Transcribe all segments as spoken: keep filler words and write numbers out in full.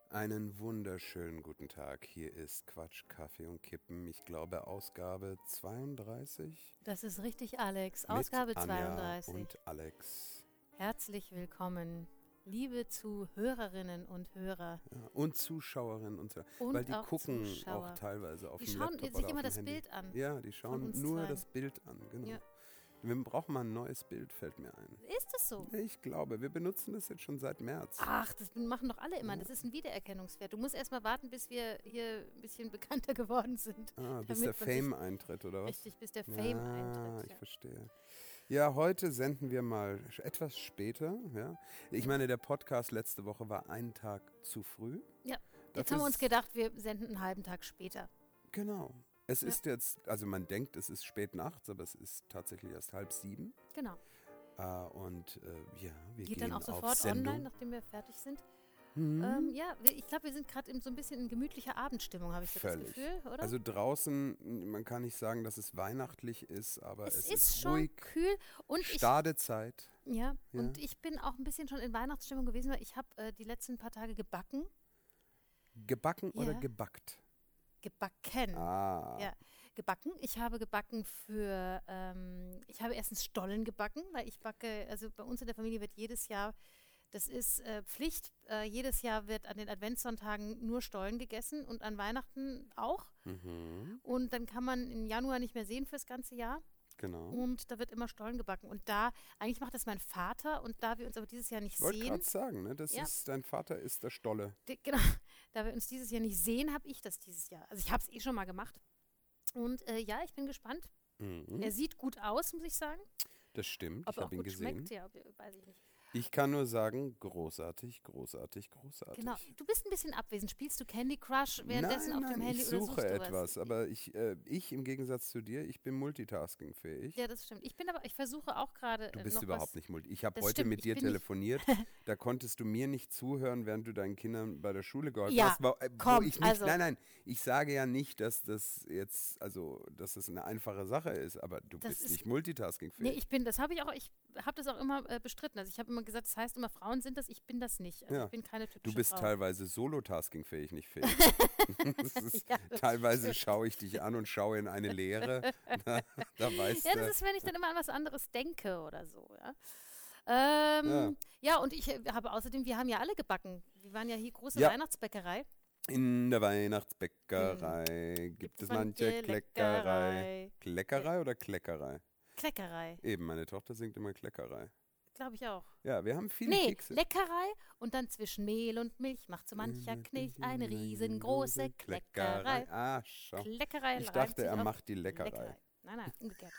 Einen wunderschönen guten Tag. Hier ist Quatsch, Kaffee und Kippen. Ich glaube Ausgabe zweiunddreißig. Das ist richtig, Alex. Mit Ausgabe Anja zweiunddreißig. und Alex. Herzlich willkommen, liebe Zuhörerinnen und Hörer. Ja, und Zuschauerinnen und so. Und Weil die auch gucken Zuschauer. auch teilweise auf Die dem schauen Laptop sich oder immer auf dem das Handy. Bild an. Ja, die schauen uns nur zweien. das Bild an, genau. Ja. Wir brauchen mal ein neues Bild, fällt mir ein. Ist das so? Ich glaube, wir benutzen das jetzt schon seit März. Ach, das machen doch alle immer. Das ist ein Wiedererkennungswert. Du musst erst mal warten, bis wir hier ein bisschen bekannter geworden sind. Ah, bis damit der man sich- Fame eintritt, oder was? Richtig, bis der Fame ja, eintritt. ich Ja. verstehe. Ja, heute senden wir mal etwas später. Ja. Ich meine, der Podcast letzte Woche war einen Tag zu früh. Ja. Jetzt Dafür haben wir uns ist- gedacht, wir senden einen halben Tag später. Genau. Es Ja. ist jetzt, also man denkt, es ist spät nachts, aber es ist tatsächlich erst halb sieben. Genau. Äh, und äh, ja, wir Geht gehen dann auch auf sofort Sendung. online, nachdem wir fertig sind. Mhm. Ähm, ja, wir, ich glaube, wir sind gerade so ein bisschen in gemütlicher Abendstimmung, habe ich so das Völlig. Gefühl, oder? Also draußen, man kann nicht sagen, dass es weihnachtlich ist, aber es, es ist schon ruhig, kühl und ich, Stadezeit. ja, Ja. und ich bin auch ein bisschen schon in Weihnachtsstimmung gewesen, weil ich habe äh, die letzten paar Tage gebacken. Gebacken oder Ja. gebackt? Gebacken. Ah, Ja, gebacken. Ich habe gebacken für, ähm, ich habe erstens Stollen gebacken, weil ich backe, also bei uns in der Familie wird jedes Jahr, das ist äh, Pflicht, äh, jedes Jahr wird an den Adventssonntagen nur Stollen gegessen und an Weihnachten auch. mhm. Und dann kann man im Januar nicht mehr sehen fürs ganze Jahr. Genau. Und da wird immer Stollen gebacken. Und da, eigentlich macht das mein Vater. Und da wir uns aber dieses Jahr nicht Ich wollte sehen, gerade sagen, ne, das Ja. ist, dein Vater ist der Stolle. di- genau, da wir uns dieses Jahr nicht sehen, habe ich das dieses Jahr. Also ich habe es eh schon mal gemacht. Und äh, ja, ich bin gespannt. Mhm. Er sieht gut aus, muss ich sagen. Das stimmt, Ob ich er auch habe ihn gut gesehen. schmeckt, ja, weiß ich nicht. Ich kann nur sagen, großartig, großartig, großartig. Genau. Du bist ein bisschen abwesend. Spielst du Candy Crush währenddessen nein, auf dem nein, Handy ich oder suche suchst du etwas, was? aber ich, äh, ich im Gegensatz zu dir, ich bin multitaskingfähig. Ja, das stimmt. Ich bin aber, ich versuche auch gerade Du äh, bist noch überhaupt was. nicht multi. Ich habe Das heute stimmt, mit ich dir bin nicht- telefoniert, da konntest du mir nicht zuhören, während du deinen Kindern bei der Schule geholfen Ja, hast. Wo, äh, wo komm, ich nicht, also- nein, nein, ich sage ja nicht, dass das jetzt, also, dass das eine einfache Sache ist, aber du Das bist ist- nicht multitaskingfähig. Nee, ich bin, das habe ich auch, ich habe das auch immer äh, bestritten. Also ich habe immer gesagt, das heißt immer, Frauen sind das, ich bin das nicht. Also Ja. ich bin keine Du typische bist Frau. teilweise solo-taskingfähig, nicht fähig. das ist, Ja, das teilweise stimmt. schaue ich dich an und schaue in eine Leere. Da, da weißt Ja, du. das ist, wenn ich dann immer an was anderes denke oder so, ja. Ähm, Ja. ja. und ich äh, habe außerdem, wir haben ja alle gebacken. Wir waren ja hier große Ja. Weihnachtsbäckerei. In der Weihnachtsbäckerei gibt es manche Kleckerei. Kleckerei oder Kleckerei? Kleckerei, Eben, meine Tochter singt immer Kleckerei. glaube ich auch. Ja, wir haben viele Nee, Kekse. Leckerei und dann zwischen Mehl und Milch macht so mancher Knilch eine riesengroße Kleckerei. Ah, schau. Kleckerei Ich reimt dachte, sich er auf macht die Leckerei. Nein, nein, umgekehrt.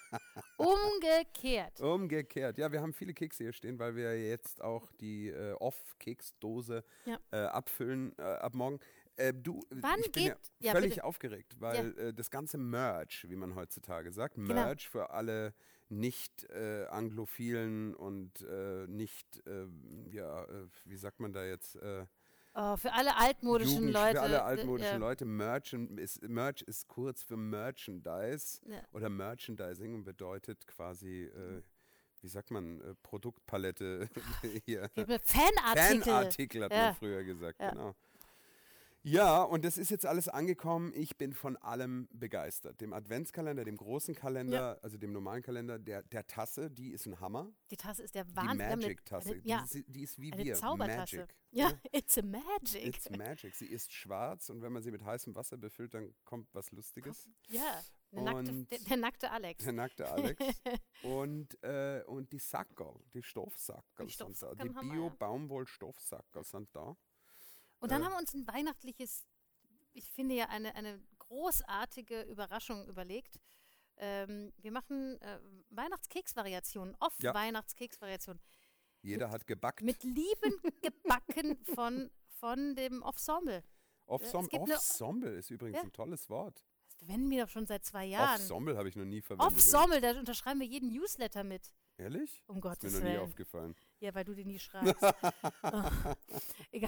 umgekehrt. Umgekehrt. Ja, wir haben viele Kekse hier stehen, weil wir jetzt auch die äh, Off-Keksdose Ja. äh, abfüllen äh, ab morgen. Äh, du, Wann ich bin geht- ja ja, völlig bitte. aufgeregt, weil äh, das ganze Merch, wie man heutzutage sagt, Genau. Merch für alle nicht äh, Anglophilen und äh, nicht, äh, ja, äh, wie sagt man da jetzt, äh, Oh, für alle altmodischen Jugend, Leute. für alle altmodischen ja. Leute. Merch ist, Merch ist kurz für Merchandise Ja. oder Merchandising und bedeutet quasi, äh, wie sagt man, äh, Produktpalette hier. Fanartikel. Fanartikel hat Ja. man früher gesagt, Ja. genau. Ja, und das ist jetzt alles angekommen. Ich bin von allem begeistert. Dem Adventskalender, dem großen Kalender, Ja. also dem normalen Kalender, der, der Tasse, die ist ein Hammer. Die Tasse ist der Die Wahnsinn. Wir haben eine- Magic-Tasse, eine- Ja, die, ist- die ist wie eine wir. Zaubertasse. Magic. Ja, it's a magic. It's magic. Sie ist schwarz und wenn man sie mit heißem Wasser befüllt, dann kommt was Lustiges. Ja, eine nackte, Und- der, der nackte Alex. Der nackte Alex. und, äh, und die Sackerl, die Stoffsackerl Die sind da. Die Stoffsackerl haben wir, ja. Bio-Baumwoll-Stoffsackerl sind da. Und dann äh, haben wir uns ein weihnachtliches, ich finde ja eine, eine großartige Überraschung überlegt. Ähm, wir machen äh, Weihnachtskeksvariationen, oft Ja. Weihnachtskeksvariationen. Jeder hat gebackt. Mit Lieben gebacken von, von dem Ensemble. Offsom- es gibt eine- Ensemble ist übrigens Ja. ein tolles Wort. Das verwenden wir doch schon seit zwei Jahren. Ensemble habe ich noch nie verwendet. Ensemble, da unterschreiben wir jeden Newsletter mit. Ehrlich? Um Ist Gottes mir noch nie Willen. aufgefallen. Ja, weil du den nie schreibst. Oh, egal.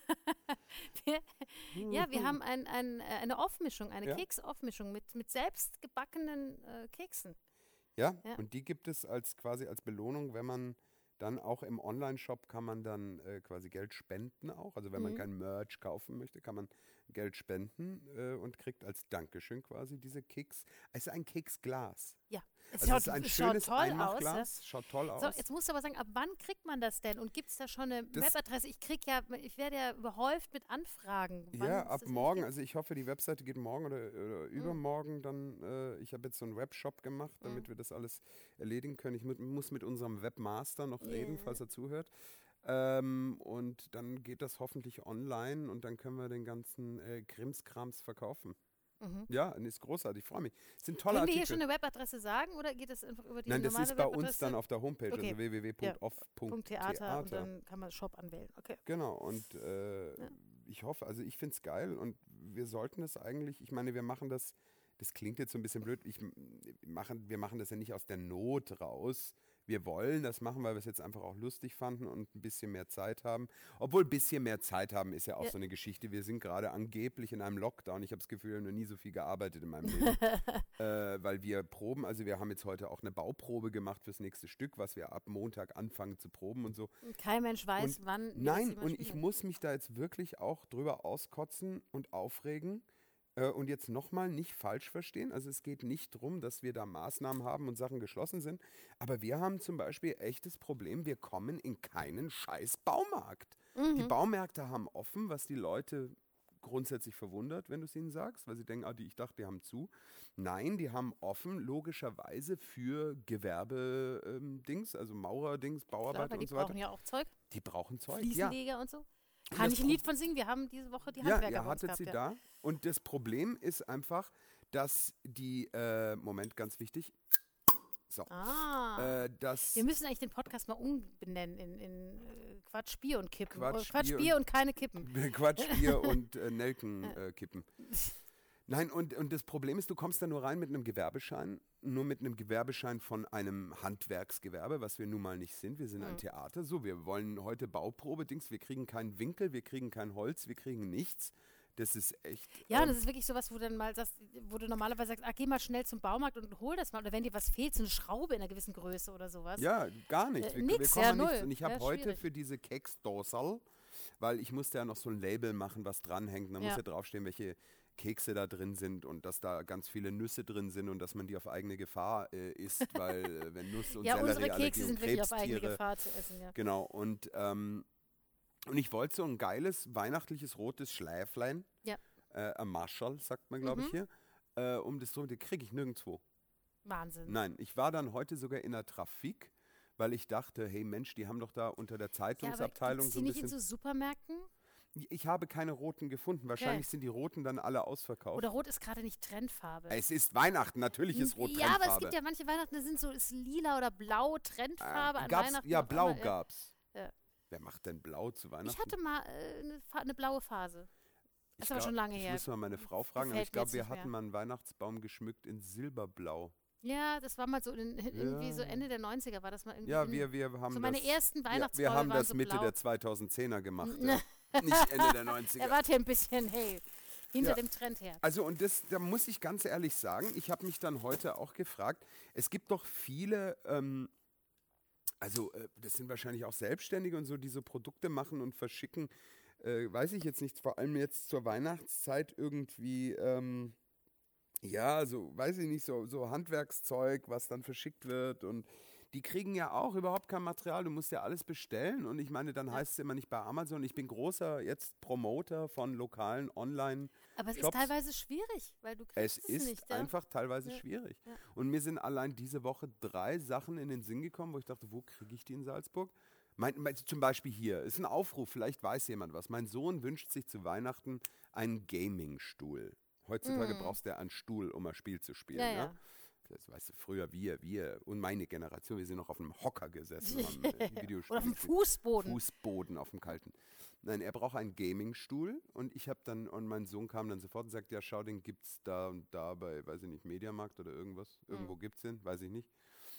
wir, ja, wir haben ein, ein, äh, eine Aufmischung, eine Ja. Keksaufmischung mit, mit selbst gebackenen äh, Keksen. Ja? Ja. Und die gibt es als quasi als Belohnung, wenn man Dann auch im Online-Shop kann man dann äh, quasi Geld spenden auch. Also wenn man Mhm. kein Merch kaufen möchte, kann man Geld spenden äh, und kriegt als Dankeschön quasi diese Keks. Es ist ein Keksglas. Ja, es Also schaut, es ist ein es schaut schönes toll aus. Ja. Einmachglas, schaut toll So, aus. jetzt musst du aber sagen, ab wann kriegt man das denn? Und gibt es da schon eine Das- Webadresse? Ich krieg ja, ich werde ja überhäuft mit Anfragen. Wann Ja, es ab das morgen. gibt? Also ich hoffe, die Webseite geht morgen oder, oder übermorgen dann. Äh, ich habe jetzt so einen Webshop gemacht, damit wir das alles erledigen können. Ich mu muss mit unserem Webmaster noch reden, Yeah. falls er zuhört. Ähm, und dann geht das hoffentlich online und dann können wir den ganzen äh, Krimskrams verkaufen. Mhm. Ja, und ist großartig, ich freue mich. Es sind tolle Können wir hier Artikel. schon eine Webadresse sagen oder geht das einfach über die Nein, das normale ist bei Webadresse? uns dann auf der Homepage, Okay. also w w w punkt off punkt Punkt Theater theater. und dann kann man Shop anwählen. Okay. Genau, und äh, Ja. ich hoffe, also ich finde es geil und wir sollten das eigentlich, ich meine, wir machen das, das klingt jetzt so ein bisschen blöd, ich, machen, wir machen das ja nicht aus der Not raus. Wir wollen das machen, weil wir es jetzt einfach auch lustig fanden und ein bisschen mehr Zeit haben. Obwohl ein bisschen mehr Zeit haben ist ja auch Ja. so eine Geschichte. Wir sind gerade angeblich in einem Lockdown. Ich habe das Gefühl, ich habe noch nie so viel gearbeitet in meinem Leben. äh, weil wir proben, also wir haben jetzt heute auch eine Bauprobe gemacht fürs nächste Stück, was wir ab Montag anfangen zu proben und so. Und kein Mensch weiß, Und wann. wir das Nein, jemals und ich spielen. muss mich da jetzt wirklich auch drüber auskotzen und aufregen. Äh, und jetzt nochmal nicht falsch verstehen. Also es geht nicht darum, dass wir da Maßnahmen haben und Sachen geschlossen sind. Aber wir haben zum Beispiel echtes Problem, wir kommen in keinen scheiß Baumarkt. Die Mhm. Baumärkte haben offen, was die Leute grundsätzlich verwundert, wenn du es ihnen sagst, weil sie denken, ah, die, ich dachte, die haben zu. Nein, die haben offen, logischerweise für Gewerbe-Dings, also Maurer-Dings, Klar, Bauarbeit weil die und so weiter. brauchen ja auch Zeug. Die brauchen Zeug. Ja, Fliesenleger und so. Und Kann das ich ein Pro- Lied von singen? Wir haben diese Woche die ja, Handwerker ihr bei uns hattet gehabt. sie ja. da. Und das Problem ist einfach, dass die, äh, Moment, ganz wichtig, so, Ah. äh, dass, Wir müssen eigentlich den Podcast mal umbenennen in, in äh, Quatsch, Bier und Kippen. Quatsch, Oder Quatsch, Bier Bier und, keine Kippen. Quatsch, Bier und äh, Nelken äh, kippen. Nein, und, und das Problem ist, du kommst da nur rein mit einem Gewerbeschein, nur mit einem Gewerbeschein von einem Handwerksgewerbe, was wir nun mal nicht sind. Wir sind ein Mhm. Theater. So, wir wollen heute Bauprobe-Dings, wir kriegen keinen Winkel, wir kriegen kein Holz, wir kriegen nichts. Das ist echt. Ja, und ähm, das ist wirklich sowas, wo du dann mal sagst, wo du normalerweise sagst, ah, geh mal schnell zum Baumarkt und hol das mal. Oder wenn dir was fehlt, so eine Schraube in einer gewissen Größe oder sowas. Ja, gar nichts. Äh, Wir, nix, wir kommen ja, an nichts. null. Und ich habe Ja, heute schwierig. für diese Keksdorsal, weil ich musste ja noch so ein Label machen, was dranhängt. Da Ja. muss ja draufstehen, welche Kekse da drin sind und dass da ganz viele Nüsse drin sind und dass man die auf eigene Gefahr äh, isst, weil äh, wenn Nuss und Ja, unsere Sellerieallergie Kekse und sind wirklich auf eigene Krebstiere. Gefahr zu essen, ja. Genau. Und, ähm, und ich wollte so ein geiles, weihnachtliches rotes Schläflein, Ja. äh, ein Marschall, sagt man, glaube ich Mhm. hier, äh, um das drum, die kriege ich nirgendwo. Wahnsinn. Nein, ich war dann heute sogar in der Trafik, weil ich dachte, hey Mensch, die haben doch da unter der Ja, aber Zeitungsabteilung gibt's so die ein nicht in bisschen. so Supermärkten? Ich habe keine roten gefunden. Wahrscheinlich sind die roten dann alle ausverkauft. Oder Rot ist gerade nicht Trendfarbe. Es ist Weihnachten, natürlich ist rot Ja, aber es Trendfarbe. gibt ja manche Weihnachten, da sind so ist lila oder blau Trendfarbe Äh, an gab's, Weihnachten. ja, auf blau einmal, äh, gab's. Ja. Wer macht denn blau zu Weihnachten? Ich hatte mal äh, eine, Fa- eine blaue Phase. Ich ist aber glaub, schon lange ich her. muss mal meine Frau fragen, aber Gefällt ich mir glaube, jetzt wir nicht hatten mehr. mal einen Weihnachtsbaum geschmückt in Silberblau. Ja, das war mal so in, irgendwie Ja. so Ende der neunziger war das mal irgendwie. Ja, in, wir, wir haben so meine das, ersten ja, Weihnachtsbäume wir haben waren das so Mitte blau. der zweitausendzehner gemacht. Ja. Nicht Ende der neunziger. Er war hier ein bisschen, hey, hinter Ja. dem Trend her. Also und das, da muss ich ganz ehrlich sagen, ich habe mich dann heute auch gefragt, es gibt doch viele, ähm, also äh, das sind wahrscheinlich auch Selbstständige und so, die so Produkte machen und verschicken, äh, weiß ich jetzt nicht, vor allem jetzt zur Weihnachtszeit irgendwie, ähm, ja, so, weiß ich nicht, so, so Handwerkszeug, was dann verschickt wird und die kriegen ja auch überhaupt kein Material, du musst ja alles bestellen und ich meine, dann Ja. heißt es immer nicht bei Amazon, ich bin großer jetzt Promoter von lokalen Online- Aber es ist Shops. teilweise schwierig, weil du Es kriegst es, ist nicht. Ja? einfach teilweise Ja, schwierig. ja. Und mir sind allein diese Woche drei Sachen in den Sinn gekommen, wo ich dachte, wo kriege ich die in Salzburg? Mein, mein, zum Beispiel hier, ist ein Aufruf, vielleicht weiß jemand was. Mein Sohn wünscht sich zu Weihnachten einen Gaming-Stuhl. Heutzutage Mm. brauchst du ja einen Stuhl, um ein Spiel zu spielen. Ja, ne? ja. Das weißt du, früher wir, wir und meine Generation, wir sind noch auf einem Hocker gesessen, haben äh, Videospiele Oder auf dem gespielt. Fußboden. Fußboden auf dem kalten. Nein, er braucht einen Gaming-Stuhl und ich habe dann, und mein Sohn kam dann sofort und sagt, ja schau, den gibt's da und da bei, weiß ich nicht, Mediamarkt oder irgendwas. Irgendwo Mhm. gibt's den, weiß ich nicht.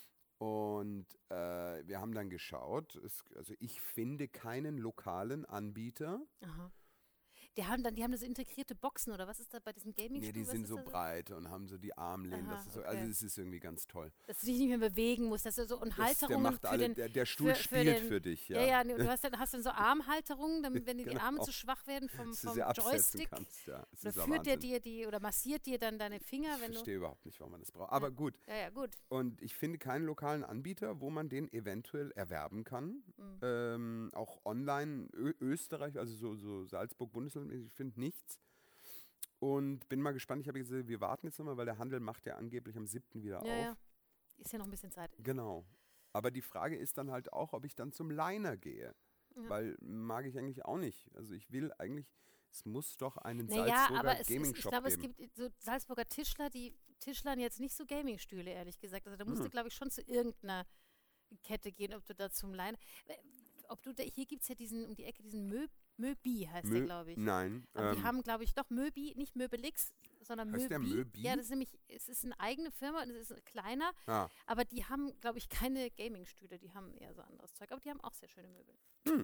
Und äh, wir haben dann geschaut, es, also ich finde keinen lokalen Anbieter. Aha. die haben dann, die haben das integrierte Boxen oder was ist da bei diesen Gaming-Stühlen? Nee, die sind so da breit und haben so die Armlehnen. Aha, Das ist so, okay. Also es ist irgendwie ganz toll. Dass du dich nicht mehr bewegen musst, dass du so und Das, der, Halterungen macht für alle, den, der, der Stuhl für, für spielt den, für dich. Ja, Ja, ja, nee, du hast dann, hast dann so Armhalterungen, damit, wenn die, Genau. die Arme zu schwach werden vom, dass du vom sie absetzen Joystick. kannst. Ja. Es Oder ist ja führt der Wahnsinn. dir die oder massiert dir dann deine Finger, Ich wenn du. verstehe überhaupt nicht, warum man das braucht. Aber Ja. gut. Ja, ja, gut. Und ich finde keinen lokalen Anbieter, wo man den eventuell erwerben kann. Mhm. Ähm, auch online, Ö Österreich, also so, so Salzburg, Bundesland, ich finde nichts. Und bin mal gespannt. Ich habe gesagt, wir warten jetzt nochmal, weil der Handel macht ja angeblich am siebten wieder Ja, auf. ja. Ist ja noch ein bisschen Zeit. Genau. Aber die Frage ist dann halt auch, ob ich dann zum Liner gehe. Ja. Weil mag ich eigentlich auch nicht. Also ich will eigentlich, es muss doch einen Naja, Salzburger aber es ist, ich Gaming-Shop glaube, es geben. gibt so Salzburger Tischler, die Tischlern jetzt nicht so Gaming-Stühle, ehrlich gesagt. Also da musst Hm. du, glaube ich, schon zu irgendeiner Kette gehen, ob du da zum Leinen. Ob du da, hier gibt es ja diesen, um die Ecke, diesen Mö, Möbi heißt der, Mö- glaube ich. Nein. Aber die ähm, haben, glaube ich, doch Möbi, nicht Möbelix, sondern Heißt der Möbi. Möbi? Ja, das ist nämlich, es ist eine eigene Firma und es ist kleiner, ah, aber die haben, glaube ich, keine Gaming-Stühle, die haben eher so anderes Zeug, aber die haben auch sehr schöne Möbel.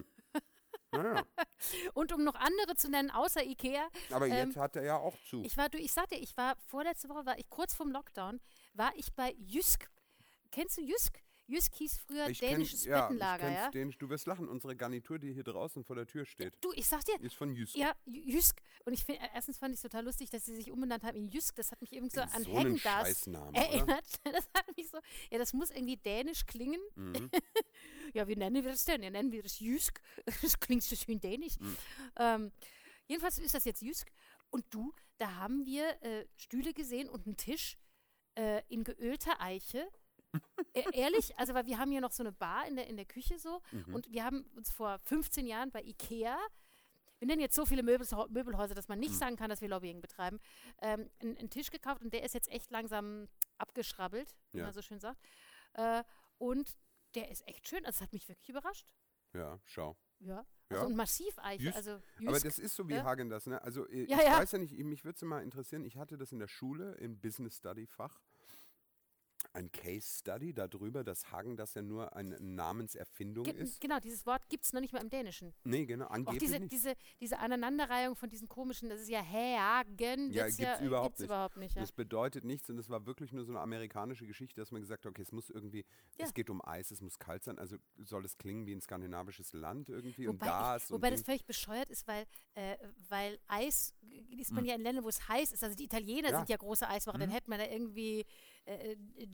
naja. Und um noch andere zu nennen, außer Ikea, Aber Ähm, jetzt hat er ja auch zu. ich war, du, ich sagte, ich war, vorletzte Woche war ich kurz vorm Lockdown, war ich bei Jysk. Kennst du Jysk? Jysk hieß früher Ich kenn- dänisches ja, Bettenlager, ich kenn's ja? Dänisch. Du wirst lachen, unsere Garnitur, die hier draußen vor der Tür steht, Du, ich sag dir, ist von Jysk. ja, J- Jysk. Und ich finde, erstens fand ich es total lustig, dass sie sich umbenannt haben in Jysk. Das hat mich irgendwie so In an so einen Häagen-Dazs Scheißnamen, oder? erinnert. Das hat mich so, ja, das muss irgendwie dänisch klingen. Mhm. Ja, wie nennen wir das denn? Ja, nennen wir das Jysk. Das klingt so schön dänisch. Mhm. Ähm, jedenfalls ist das jetzt Jysk. Und du, da haben wir äh, Stühle gesehen und einen Tisch äh, in geölter Eiche. E ehrlich, also weil wir haben hier noch so eine Bar in der, in der Küche so Mhm. und wir haben uns vor fünfzehn Jahren bei Ikea, wir nennen jetzt so viele Möbels Möbelhäuser, dass man nicht Mhm. sagen kann, dass wir Lobbying betreiben, ähm, einen, einen Tisch gekauft und der ist jetzt echt langsam abgeschrabbelt, wie Ja. man so schön sagt. Äh, und der ist echt schön, also es hat mich wirklich überrascht. Ja, schau. Ja. Ja. Also und Massiveiche, Jysk. also Aber Jysk. das ist so wie ja. Häagen-Dazs, ne? Also äh, Ja, ich ja. weiß ja nicht, mich würde es mal interessieren, ich hatte das in der Schule im Business Study Fach, ein Case Study darüber, dass Häagen-Dazs ja nur eine Namenserfindung Ge ist. genau, dieses Wort gibt es noch nicht mal im Dänischen. Nee, genau, Auch angeblich diese, nicht. diese, diese Aneinanderreihung von diesen komischen, das ist ja Häagen, Ja, wird's gibt's ja, überhaupt gibt's nicht. überhaupt nicht. Ja. Das bedeutet nichts und es war wirklich nur so eine amerikanische Geschichte, dass man gesagt hat, okay, es muss irgendwie, Ja. es geht um Eis, es muss kalt sein, also soll es klingen wie ein skandinavisches Land irgendwie und Wobei, Gas ich, wobei und das Ding. völlig bescheuert ist, weil, äh, weil Eis äh, ist man Mhm. ja in Ländern, wo es heiß ist. Also die Italiener Ja. sind ja große Eismacher. Dann Mhm. hätte man da irgendwie äh,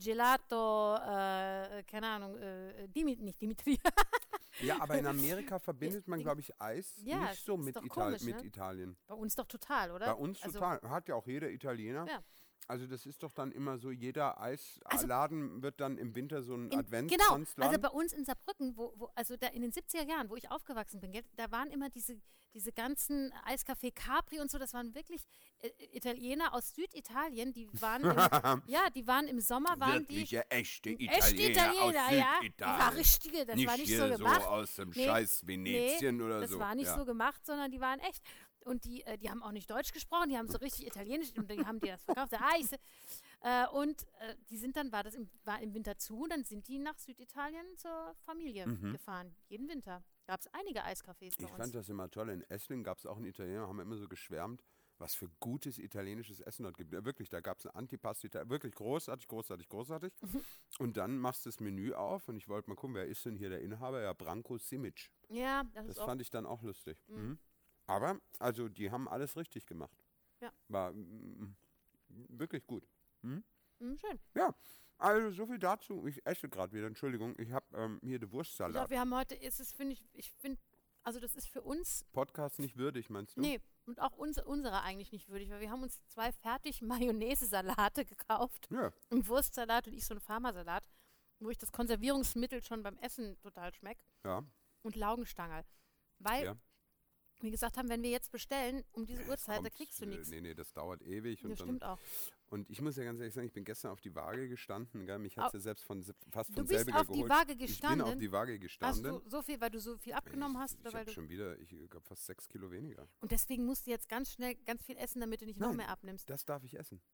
Gelato, äh, keine Ahnung, äh, Dimi nicht Dimitri. Ja, aber in Amerika verbindet man, glaube ich, Eis Ja, nicht so ist mit, doch Ital komisch, mit ne? Italien. Bei uns doch total, oder? Bei uns Also, total. Hat ja auch jeder Italiener. Ja. Also das ist doch dann immer so, jeder Also- Eisladen wird dann im Winter so ein In, genau, Adventskranzladen. also bei uns in Saarbrücken, wo, wo, also da in den siebziger Jahren, wo ich aufgewachsen bin, gell, da waren immer diese, diese ganzen Eiscafé Capri und so, das waren wirklich äh, Italiener aus Süditalien, die waren im, ja, die waren im Sommer, waren Wirkliche, echte die Italiener, echte Italiener, aus ja, die Süditalien. war richtige, das nicht war nicht hier so gemacht. aus dem Nee, scheiß Venetien oder das so. war nicht ja. so gemacht, sondern die waren echt. Und die, äh, die haben auch nicht Deutsch gesprochen, die haben so richtig Italienisch und die haben die das verkauft. so, Eis. Äh, und äh, die sind dann, war das im, war im Winter zu, und dann sind die nach Süditalien zur Familie Mhm. gefahren. Jeden Winter. Gab es einige Eiscafés bei Ich uns. fand das immer toll. In Esslingen gab es auch einen Italiener, haben wir immer so geschwärmt, was für gutes italienisches Essen dort gibt. Ja, wirklich, da gab es ein Antipasti, wirklich großartig, großartig, großartig. Und dann machst du das Menü auf und ich wollte mal gucken, wer ist denn hier der Inhaber? Ja, Branko Simic. Ja, das, Das ist auch. fand ich dann auch lustig. Mhm. Mhm. Aber, also, die haben alles richtig gemacht. Ja. War mm, wirklich gut. Mhm. Mhm, schön. Also, so viel dazu. Ich esse gerade wieder, Entschuldigung. Ich habe ähm, hier den Ich Wurstsalat. glaube, wir haben heute, ist es, finde ich, ich finde, also das ist für uns, Podcast nicht würdig, meinst du? nee, und auch uns, unsere eigentlich nicht würdig, weil wir haben uns zwei fertig Mayonnaise-Salate gekauft. Ja. Ein Wurstsalat und ich so einen Pharmasalat, wo ich das Konservierungsmittel schon beim Essen total schmeckt. Ja. Und Laugenstangerl. Weil Ja. wir gesagt haben, wenn wir jetzt bestellen um diese Es Uhrzeit, da kommt, kriegst du äh, nichts. Nee, nee, das dauert ewig. Und, Das dann, stimmt auch. und ich muss ja ganz ehrlich sagen, ich bin gestern auf die Waage gestanden. Gell? Mich hat Au- es ja selbst von, se- fast Du von bist selbiger auf die geholt. Waage Ich bin gestanden. auf die Waage Hast gestanden. du so viel, weil du so viel abgenommen hast? Ich, Oder ich weil habe du, schon wieder, ich glaube fast sechs Kilo weniger. und deswegen musst du jetzt ganz schnell ganz viel essen, damit du nicht noch Nein. mehr abnimmst. Das darf ich essen.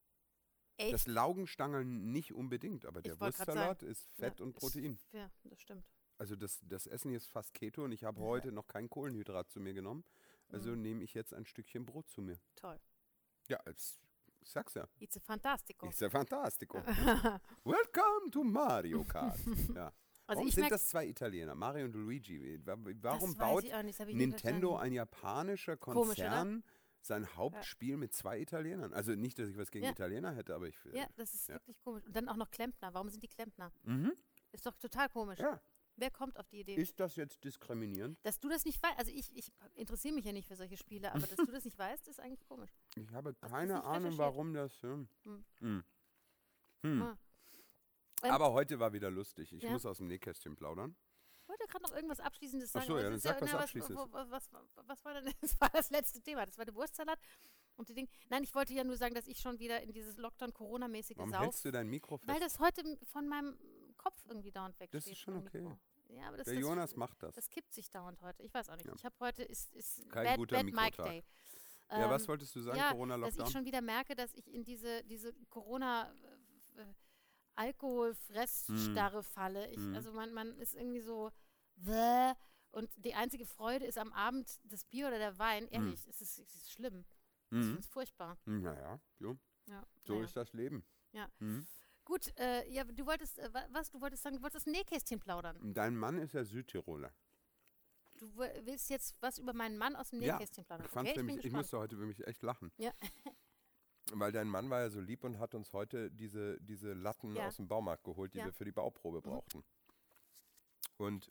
Echt? Das Laugenstangeln nicht unbedingt, aber der Ich wollt grad Wurstsalat ist Fett Ja, und ist- Protein. Ja, das stimmt. Also das, das Essen hier ist fast Keto und ich habe Ja. heute noch kein Kohlenhydrat zu mir genommen. Also Mhm. nehme ich jetzt ein Stückchen Brot zu mir. Toll. Ja, als, ich sag's ja. It's a fantastico. Ist ja fantastico. Welcome to Mario Kart. Ja. Also Warum ich sind merk, das zwei Italiener, Mario und Luigi? Wa- Warum das weiß baut ich auch nicht, das hab ich nie Nintendo, verstanden. ein japanischer Komisch, oder? Konzern, sein Hauptspiel mit zwei Italienern? Also nicht, dass ich was gegen Ja. Italiener hätte, aber ich Ja, das ist Ja. wirklich komisch. Und dann auch noch Klempner. Warum sind die Klempner? Mhm. Ist doch total komisch. Ja. Wer kommt auf die Idee? Ist das jetzt diskriminierend? Dass du das nicht weißt, also ich, ich interessiere mich ja nicht für solche Spiele, aber dass du das nicht weißt, ist eigentlich komisch. Ich habe das keine nicht Ahnung, recherchiert? warum das. Ja. Hm. Hm. Hm. Ah. Ähm, Aber heute war wieder lustig. Ich ja. muss aus dem Nähkästchen plaudern. Ich wollte gerade noch irgendwas Abschließendes Ach sagen. so, aber ja, es dann ist sag was na, Abschließendes. Was, was, was, was war denn das? war das letzte Thema? Das war der Wurstsalat und die Dinge. Nein, ich wollte ja nur sagen, dass ich schon wieder in dieses Lockdown-Corona-mäßige Warum Sauf... hältst du dein Mikro fest? Weil das heute m- von meinem Kopf irgendwie dauernd wegsteht. Das ist schon mein okay. Mikro. Ja, aber das, Der das, Jonas macht das. das kippt sich dauernd heute. Ich weiß auch nicht. Ja. Ich habe heute, ist, ist Kein Bad, guter Bad Mike Mikrotag. Day. Ja, was Ähm, wolltest du sagen? ja, dass Corona-Lockdown? ich schon wieder merke, dass ich in diese, diese Corona- äh, äh, Alkoholfressstarre falle. Ich, Mhm. Also man, man ist irgendwie so bäh, und die einzige Freude ist am Abend das Bier oder der Wein. Ehrlich, es, ist, es ist schlimm. Ich finde Mhm. es furchtbar. Naja, jo. Ja, so naja. ist das Leben. Ja. Mhm. Gut, äh, ja, du wolltest, äh, wa- was, du wolltest sagen, du wolltest das Nähkästchen plaudern. Dein Mann ist ja Südtiroler. Du w- willst jetzt was über meinen Mann aus dem Ja, Nähkästchen plaudern. Ich, fand's Okay, ich bin nämlich, ich gespannt. musste heute für mich echt lachen. Ja. Weil dein Mann war ja so lieb und hat uns heute diese, diese Latten Ja. aus dem Baumarkt geholt, die Ja. wir für die Bauprobe Mhm. brauchten. Und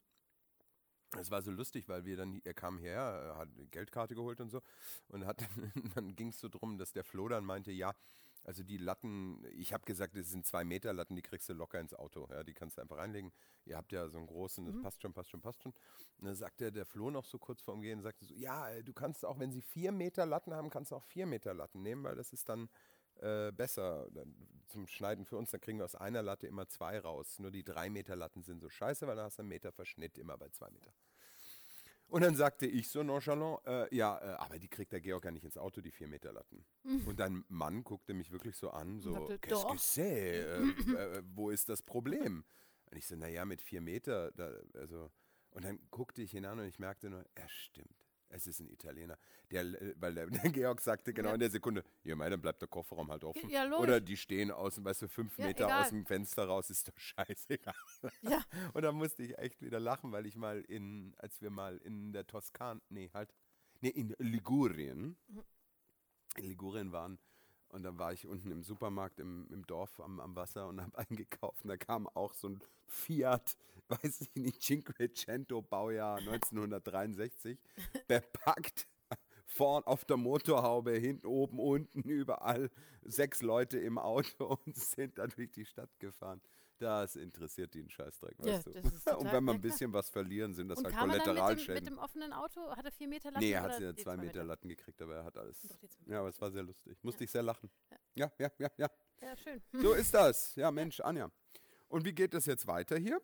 es war so lustig, weil wir dann, er kam her, er hat eine Geldkarte geholt und so. Und hat dann ging es so drum, dass der Flo dann meinte, ja, also die Latten, ich habe gesagt, das sind zwei Meter Latten, die kriegst du locker ins Auto. Ja, die kannst du einfach reinlegen. Ihr habt ja so einen großen, das Mhm. passt schon, passt schon, passt schon. Und dann sagte der Flo noch so kurz vorm Gehen, sagte so, ja, äh, du kannst auch, wenn sie vier Meter Latten haben, kannst du auch vier Meter Latten nehmen, weil das ist dann äh, besser dann zum Schneiden für uns. Dann kriegen wir aus einer Latte immer zwei raus. Nur die drei Meter Latten sind so scheiße, weil da hast du einen Meter Verschnitt immer bei zwei Meter. Und dann sagte ich so nonchalant, äh, ja, äh, aber die kriegt der Georg ja nicht ins Auto, die vier Meter Latten. Und dein Mann guckte mich wirklich so an, so, sagte, qu'est-ce doch. que c'est? Äh, äh, wo ist das Problem? Und ich so, naja, mit vier Meter, da, also, und dann guckte ich ihn an und ich merkte nur, er stimmt. Es ist ein Italiener. Der, äh, weil der, der Georg sagte genau Ja. in der Sekunde, ja, mei, dann bleibt der Kofferraum halt offen. Ja, logisch. Oder die stehen außen, weißt du, fünf Ja, Meter egal. aus dem Fenster raus, ist doch scheißegal. Ja. Und da musste ich echt wieder lachen, weil ich mal in, als wir mal in der Toskan, nee, halt, nee, in Ligurien, Mhm. in Ligurien waren, und dann war ich unten im Supermarkt im, im Dorf am, am Wasser und habe eingekauft. Und da kam auch so ein Fiat, weiß ich nicht, Cinquecento, Baujahr neunzehnhundertdreiundsechzig, bepackt, vorn auf der Motorhaube, hinten, oben, unten, überall, sechs Leute im Auto und sind dann durch die Stadt gefahren. Das interessiert die einen Scheißdreck, Ja, weißt du. das ist Und total- wenn wir ja, ein klar. bisschen was verlieren, sind das Und halt kam er dann mit dem, Kollateralschäden. mit dem offenen Auto? Hat er vier Meter Latten? Nee, er hat oder ja die zwei Meter Latten gekriegt, aber er hat alles. Doch, die zwei Ja, aber es war sehr lustig. Musste Ja. ich sehr lachen. Ja, ja, ja, ja. Ja, schön. So ist das. Ja, Mensch, Anja. Und wie geht es jetzt weiter hier?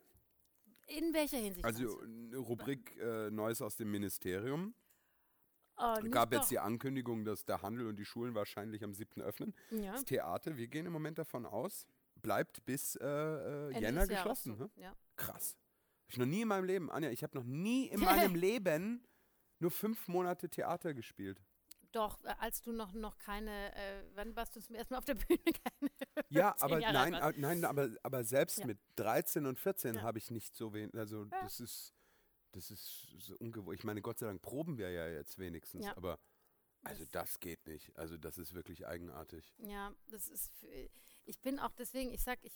In welcher Hinsicht? Also meinst du? eine Rubrik äh, Neues aus dem Ministerium. Oh, Es nicht gab doch. jetzt die Ankündigung, dass der Handel und die Schulen wahrscheinlich am siebten öffnen. Ja. Das Theater, wir gehen im Moment davon aus, bleibt bis äh, äh, Ende Jänner des Jahres geschlossen. so. Ne? Ja. Krass. Hab ich noch nie in meinem Leben, Anja, ich habe noch nie in meinem Leben nur fünf Monate Theater gespielt. Doch, äh, als du noch, noch keine, äh, wann warst du zum ersten Mal auf der Bühne? Keine Ja, zehn aber Jahre nein, alt warst. äh, nein, aber, aber selbst Ja. mit dreizehn und vierzehn Ja. habe ich nicht so wenig, also Ja. das ist, das ist so ungewohnt. Ich meine, Gott sei Dank proben wir ja jetzt wenigstens, Ja. aber also Das- das geht nicht. Also das ist wirklich eigenartig. Ja, das ist, für, ich bin auch deswegen, ich sag, ich,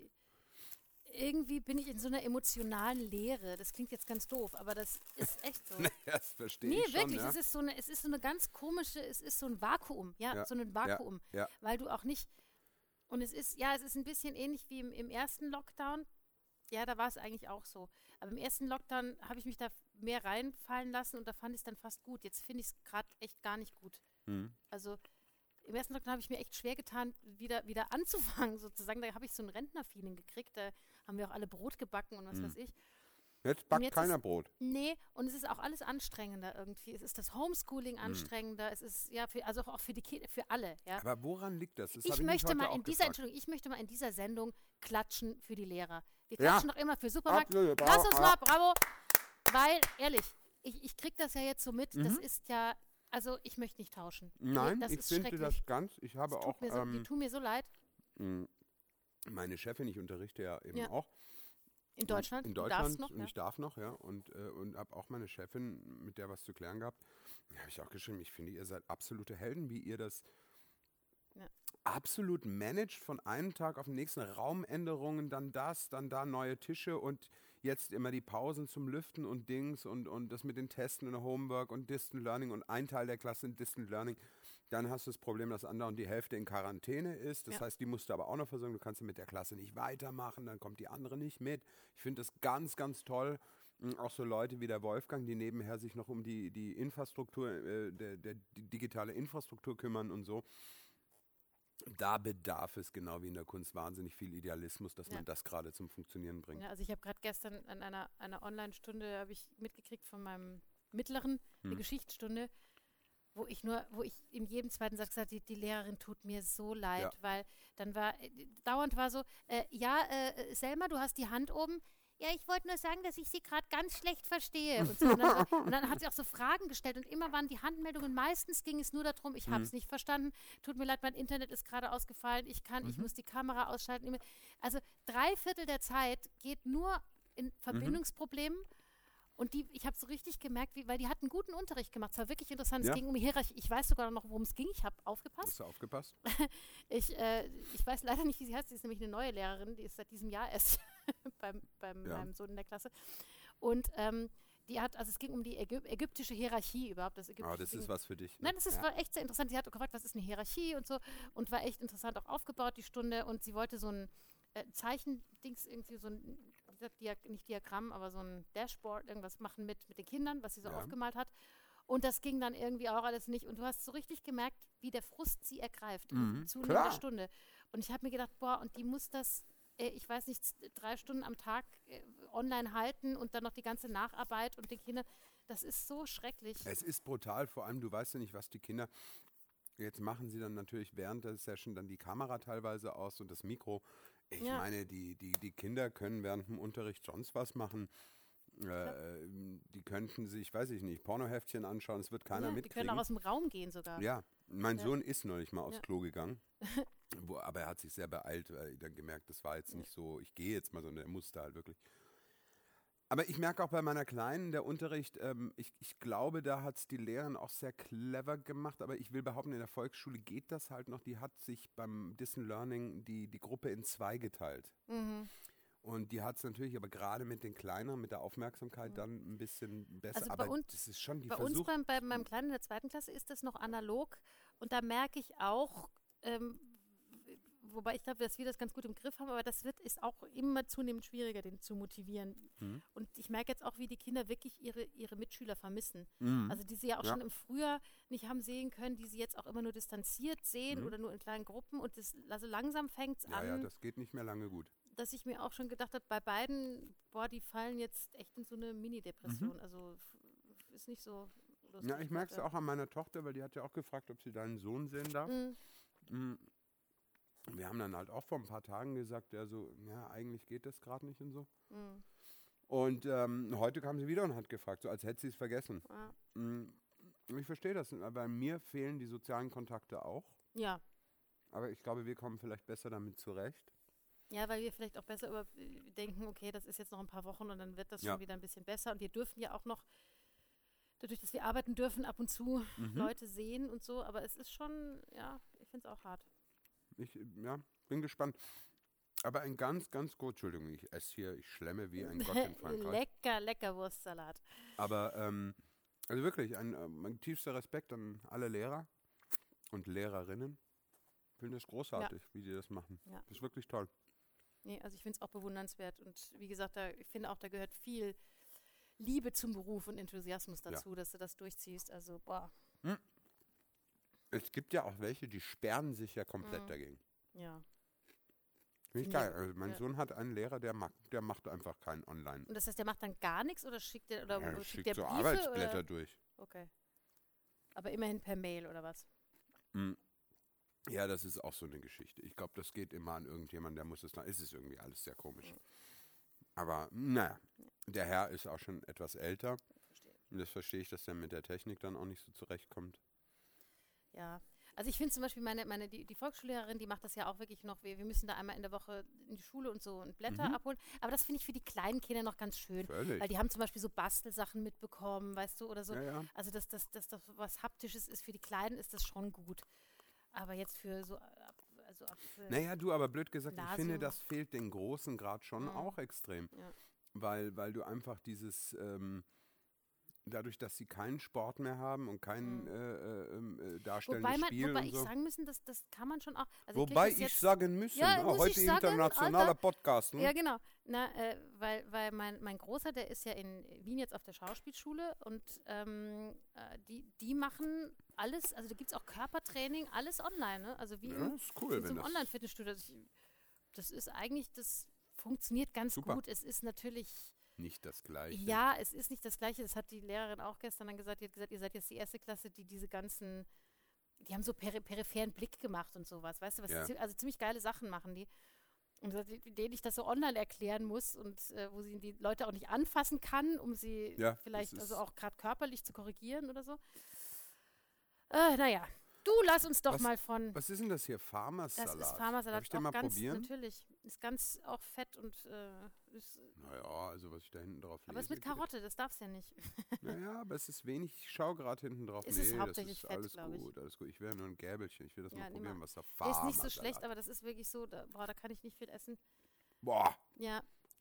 irgendwie bin ich in so einer emotionalen Leere. Das klingt jetzt ganz doof, aber das ist echt so. Das verstehe Nee, ich schon, wirklich, ja. es ist so eine, es ist so eine ganz komische, es ist so ein Vakuum, ja, Ja, so ein Vakuum, ja. weil du auch nicht, und es ist, ja, es ist ein bisschen ähnlich wie im, im ersten Lockdown, ja, da war es eigentlich auch so, aber im ersten Lockdown habe ich mich da mehr reinfallen lassen und da fand ich es dann fast gut, jetzt finde ich es gerade echt gar nicht gut, Hm. also im ersten Lockdown habe ich mir echt schwer getan, wieder, wieder anzufangen sozusagen, da habe ich so ein Rentner-Feeling gekriegt, da haben wir auch alle Brot gebacken und was Hm. weiß ich. Jetzt backt jetzt keiner ist- Brot. Nee, und es ist auch alles anstrengender irgendwie. Es ist das Homeschooling anstrengender, es ist ja für, also auch für die Kinder, für alle, ja. Aber woran liegt das? das hab Ich ich mich möchte heute mal auch in dieser, gefragt. Entschuldigung, ich möchte mal in dieser Sendung klatschen für die Lehrer. Wir Ja. klatschen doch immer für Supermarkt. Absolut, Lass bravo, uns ja. mal, bravo, weil, ehrlich, ich, ich kriege das ja jetzt so mit, Mhm. das ist ja, also ich möchte nicht tauschen. Nein, das ich ist finde schrecklich. das ganz, ich habe Das auch, tut mir so, ähm, die tun mir so leid. mh, meine Chefin, ich unterrichte ja eben Ja. auch. In Deutschland? In Du darfst Deutschland noch, und ja. ich darf noch, ja. Und, äh, und habe auch meine Chefin, mit der was zu klären gehabt. Da habe ich auch geschrieben, ich finde, ihr seid absolute Helden, wie ihr das Ja. absolut managt von einem Tag auf den nächsten. Raumänderungen, dann das, dann da neue Tische und jetzt immer die Pausen zum Lüften und Dings und, und das mit den Testen und Homework und Distant Learning und ein Teil der Klasse in Distant Learning. Dann hast du das Problem, dass andere und die Hälfte in Quarantäne ist. Das Ja. heißt, die musst du aber auch noch versorgen. Du kannst mit der Klasse nicht weitermachen, dann kommt die andere nicht mit. Ich finde das ganz, ganz toll. Mm, Auch so Leute wie der Wolfgang, die nebenher sich noch um die, die Infrastruktur, äh, der, der die digitale Infrastruktur kümmern und so. Da bedarf es, genau wie in der Kunst, wahnsinnig viel Idealismus, dass Ja. man das gerade zum Funktionieren bringt. Ja, also ich habe gerade gestern an einer, einer Online-Stunde, habe ich mitgekriegt von meinem Mittleren, eine Hm. Geschichtsstunde, wo ich nur, wo ich in jedem zweiten Satz gesagt habe, die, die Lehrerin tut mir so leid, Ja. weil dann war, äh, dauernd war so, äh, ja, äh, Selma, du hast die Hand oben. Ja, ich wollte nur sagen, dass ich sie gerade ganz schlecht verstehe. Und, so. und, dann, und dann hat sie auch so Fragen gestellt und immer waren die Handmeldungen, meistens ging es nur darum, ich habe es Mhm. nicht verstanden, tut mir leid, mein Internet ist gerade ausgefallen, ich kann, ich Mhm. muss die Kamera ausschalten. Also drei Viertel der Zeit geht nur in Verbindungsproblemen. Und die, ich habe so richtig gemerkt, wie, weil die hatten guten Unterricht gemacht. Es war wirklich interessant. Ja. Es ging um Hierarchie. Ich weiß sogar noch, worum es ging. Ich habe aufgepasst. Hast du aufgepasst? Ich, äh, ich weiß leider nicht, wie sie heißt. Sie ist nämlich eine neue Lehrerin. Die ist seit diesem Jahr erst beim, beim Ja. meinem Sohn in der Klasse. Und ähm, die hat, also es ging um die Ägyp ägyptische Hierarchie überhaupt. Das, ägyptische Ah, das Ding. ist was für dich. Ne? Nein, das ist, ja. war echt sehr interessant. Sie hat gefragt, was ist eine Hierarchie und so. Und war echt interessant auch aufgebaut, die Stunde. Und sie wollte so ein äh, Zeichendings, irgendwie so ein, wie gesagt, Diag nicht Diagramm, aber so ein Dashboard, irgendwas machen mit, mit den Kindern, was sie so Ja. aufgemalt hat. Und das ging dann irgendwie auch alles nicht. Und du hast so richtig gemerkt, wie der Frust sie ergreift Mhm, in zunehmender klar. Stunde. Und ich habe mir gedacht, boah, und die muss das, äh, ich weiß nicht, z- drei Stunden am Tag äh, online halten und dann noch die ganze Nacharbeit und den Kindern. Das ist so schrecklich. Es ist brutal, vor allem du weißt ja nicht, was die Kinder. Jetzt machen sie dann natürlich während der Session dann die Kamera teilweise aus und das Mikro. Ich Ja. meine, die, die, die Kinder können während dem Unterricht sonst was machen. Äh, die könnten sich, weiß ich nicht, Pornoheftchen anschauen, es wird keiner Ja, die mitkriegen. können auch aus dem Raum gehen sogar. Ja, mein Ja. Sohn ist neulich mal aufs Ja. Klo gegangen. Wo, aber er hat sich sehr beeilt, weil ich dann gemerkt, das war jetzt nicht so, ich gehe jetzt mal, sondern er musste halt wirklich. Aber ich merke auch bei meiner Kleinen, der Unterricht, ähm, ich, ich glaube, da hat es die Lehrerin auch sehr clever gemacht, aber ich will behaupten, in der Volksschule geht das halt noch. Die hat sich beim Distant Learning die, die Gruppe in zwei geteilt. Mhm. Und die hat es natürlich aber gerade mit den Kleineren, mit der Aufmerksamkeit dann ein bisschen besser. Also bei aber uns- das ist schon die Bei uns Versuch. beim, bei meinem Kleinen in der zweiten Klasse ist das noch analog und da merke ich auch, ähm, wobei ich glaube, dass wir das ganz gut im Griff haben, aber das wird ist auch immer zunehmend schwieriger, den zu motivieren. Mhm. Und ich merke jetzt auch, wie die Kinder wirklich ihre, ihre Mitschüler vermissen. Mhm. Also die sie ja auch Ja. schon im Frühjahr nicht haben sehen können, die sie jetzt auch immer nur distanziert sehen Mhm. oder nur in kleinen Gruppen und das, also langsam fängt es ja, an, ja, das geht nicht mehr lange gut. dass ich mir auch schon gedacht habe, bei beiden, boah, die fallen jetzt echt in so eine Mini-Depression. Also f- ist nicht so lustig. Mhm. Ja, ich merke es gerade. auch an meiner Tochter, weil die hat ja auch gefragt, ob sie deinen Sohn sehen darf. Mhm. Mhm. Wir haben dann halt auch vor ein paar Tagen gesagt, ja, so, ja, eigentlich geht das gerade nicht und so. Mhm. Und ähm, heute kam sie wieder und hat gefragt, so als hätte sie es vergessen. Ja. Mhm. Ich verstehe das. Bei mir fehlen die sozialen Kontakte auch. ja. Aber ich glaube, wir kommen vielleicht besser damit zurecht. Ja, weil wir vielleicht auch besser über denken, okay, das ist jetzt noch ein paar Wochen und dann wird das Ja. schon wieder ein bisschen besser. Und wir dürfen ja auch noch, dadurch, dass wir arbeiten dürfen, ab und zu Mhm. Leute sehen und so. Aber es ist schon, ja, ich finde es auch hart. Ich ja, bin gespannt. Aber ein ganz, ganz gut, Entschuldigung, ich esse hier, ich schlemme wie ein Gott in Frankreich. lecker, lecker Wurstsalat. Aber ähm, also wirklich, ein, äh, mein tiefster Respekt an alle Lehrer und Lehrerinnen. Ich finde das großartig, wie die das machen. Ja. Das ist wirklich toll. Nee, also ich finde es auch bewundernswert. Und wie gesagt, da, ich finde auch, da gehört viel Liebe zum Beruf und Enthusiasmus dazu, dass du das durchziehst. Also, boah, Es gibt ja auch welche, die sperren sich ja komplett Mhm. dagegen. ja. Finde ich Ja, geil. Also mein ja. Sohn hat einen Lehrer, der macht, der macht einfach kein Online. Und das heißt, der macht dann gar nichts oder schickt der, oder Er schickt schickt der so Briefe? Arbeitsblätter Oder? durch. Okay. Aber immerhin per Mail oder was? Mhm. Ja, das ist auch so eine Geschichte. Ich glaube, das geht immer an irgendjemanden, der muss es dann. Es ist irgendwie alles sehr komisch. Aber naja, der Herr ist auch schon etwas älter. Verstehe. Und das verstehe ich, dass der mit der Technik dann auch nicht so zurechtkommt. Ja, also ich finde zum Beispiel meine, meine die, die Volksschullehrerin, die macht das ja auch wirklich noch, wir, wir müssen da einmal in der Woche in die Schule und so und Blätter Mhm. abholen, aber das finde ich für die kleinen Kinder noch ganz schön, Völlig. weil die haben zum Beispiel so Bastelsachen mitbekommen, weißt du, oder so, Ja, ja. also dass das, das, das was Haptisches ist, für die Kleinen ist das schon gut, aber jetzt für so, ab, also ab, äh, Naja, du, aber blöd gesagt, ich finde, Gymnasium. das fehlt den Großen gerade schon Mhm. auch extrem. Ja. Weil, weil du einfach dieses, ähm, dadurch, dass sie keinen Sport mehr haben und kein Mhm. äh, äh, äh, darstellendes wobei, man, Spiel wobei und ich so. sagen müssen, das, das kann man schon auch, also krieg Wobei das ich jetzt, sagen müssen, Ja, ah, muss heute ich sagen, internationaler Alter. Podcast. Hm? Ja, genau. Na, äh, weil, weil mein, mein Großer, der ist ja in Wien jetzt auf der Schauspielschule und ähm, äh, die, die machen alles, also da gibt es auch Körpertraining, alles online, ne? Also wie Ja, im, ist cool, in so wenn einem das. Online-Fitnessstudio. Also ich, das ist eigentlich, das funktioniert ganz Super. gut. Es ist natürlich, Nicht das Gleiche. ja, es ist nicht das Gleiche. Das hat die Lehrerin auch gestern dann gesagt. Die hat gesagt, ihr seid jetzt die erste Klasse, die diese ganzen, die haben so peri peripheren Blick gemacht und sowas, weißt du, was Ja. zi- also ziemlich geile Sachen machen die. Und so, die- denen ich das so online erklären muss und äh, wo sie die Leute auch nicht anfassen kann, um sie Ja, vielleicht das also ist- auch gerade körperlich zu korrigieren oder so. Äh, naja, du lass uns doch Was- mal von. Was ist denn das hier? Das Farmersalat? ist Farmersalat. Darf ich den auch mal ganz, probieren? Natürlich. Ist ganz auch fett und äh, ist, Naja, also was ich da hinten drauf aber es ist lese, mit Karotte, das darfst du ja nicht. geht- Naja, aber es ist wenig. Ich schaue gerade hinten drauf. Es nee, ist hauptsächlich das ist Fett, alles glaub ich. gut, alles gut. Ich will nur ein Gäbelchen. Ich will das Ja, mal nimm probieren, mal. was da Der ist Farmersalat. nicht so schlecht, aber das ist wirklich so, da, boah, da kann ich nicht viel essen. Boah, Ja,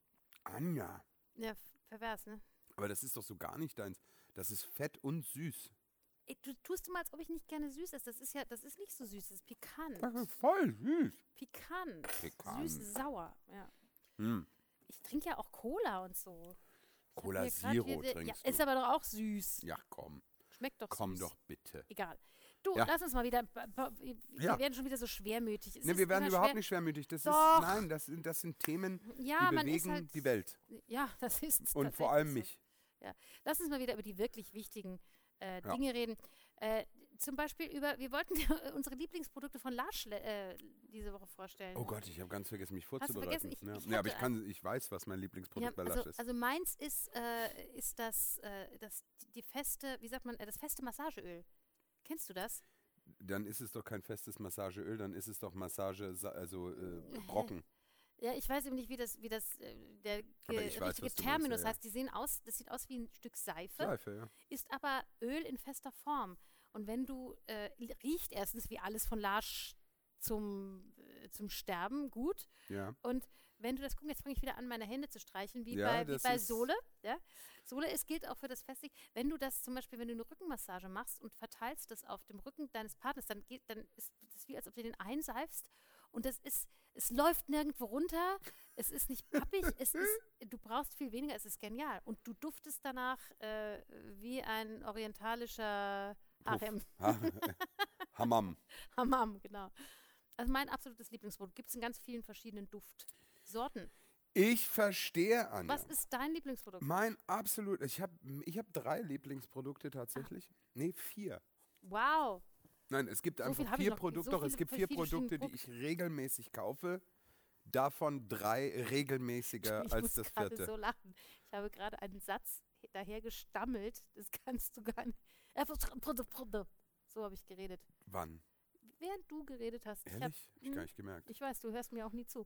Anja. ja, f- pervers, ne? Aber das ist doch so gar nicht deins. Das ist fett und süß. Ey, du tust du mal, als ob ich nicht gerne süß esse. Das ist ja, das ist nicht so süß, das ist pikant. Das ist voll süß. Pikant. Pikant. Süß, sauer, ja. Hm. Ich trinke ja auch Cola und so. Ich hab Cola mir grad Zero wieder- trinkst Ja, ist du. aber doch auch süß. Ja, komm. Schmeckt doch Komm süß. doch bitte. Egal. Du, Ja. lass uns mal wieder, b- b- wir Ja. werden schon wieder so schwermütig. Es Ne, ist wir werden immer überhaupt schwer- nicht schwermütig. Das Doch. ist, nein, das sind, das sind Themen, Ja, die man ist bewegen halt, die Welt. Ja, das ist Und tatsächlich vor allem so. mich. Lass uns mal wieder über die wirklich wichtigen äh, Ja. Dinge reden. Äh, zum Beispiel über, wir wollten unsere Lieblingsprodukte von Larsch äh, diese Woche vorstellen. Oh Gott, ich habe ganz vergessen, mich du vorzubereiten. vergessen? Ich- ja. ich ja, aber ich hatte kann, ich weiß, was mein Lieblingsprodukt Ja, bei Lush also, ist. also meins ist, äh, ist das, äh, das, die feste, wie sagt man, äh, das feste Massageöl. Kennst du das? Dann ist es doch kein festes Massageöl, dann ist es doch Massage, also äh, Brocken. Ja, ich weiß eben nicht, wie das, wie das äh, der Aber ge- ich weiß, richtige was du meinst, Terminus ja, ja. heißt. Die sehen aus, das sieht aus wie ein Stück Seife, Seife, ja. ist aber Öl in fester Form. Und wenn du, äh, riecht erstens wie alles von Larsch zum, äh, zum Sterben gut. Ja. Und wenn du das guckst, jetzt fange ich wieder an, meine Hände zu streicheln, wie Ja, bei, wie das bei ist- Sohle. Ja? Sohle, es gilt auch für das Festig. Wenn du das zum Beispiel, wenn du eine Rückenmassage machst und verteilst das auf dem Rücken deines Partners, dann, geht, dann ist das wie, als ob du den einseifst. Und das ist, es läuft nirgendwo runter, es ist nicht pappig, es ist, du brauchst viel weniger, es ist genial. Und du duftest danach äh, wie ein orientalischer Harem. Ha Hammam. Hammam, genau. Also mein absolutes Lieblingsprodukt. Gibt es in ganz vielen verschiedenen Duftsorten. Ich verstehe, Anja. Was ist dein Lieblingsprodukt? Mein absolut, ich habe ich hab drei Lieblingsprodukte tatsächlich. Nee, vier. Wow. Nein, es gibt So einfach viel hab ich vier noch- Produkte, so doch es viele gibt vier verschiedene Produkte, die Produk- ich regelmäßig kaufe. Davon drei regelmäßiger Ich als muss das gerade vierte. so lachen. Ich habe gerade einen Satz daher gestammelt. Das kannst du gar nicht. Äh, So habe ich geredet. Wann? Während du geredet hast. Ich, hab, Ehrlich? Hab ich hm, gar nicht gemerkt. ich weiß, du hörst mir auch nie zu.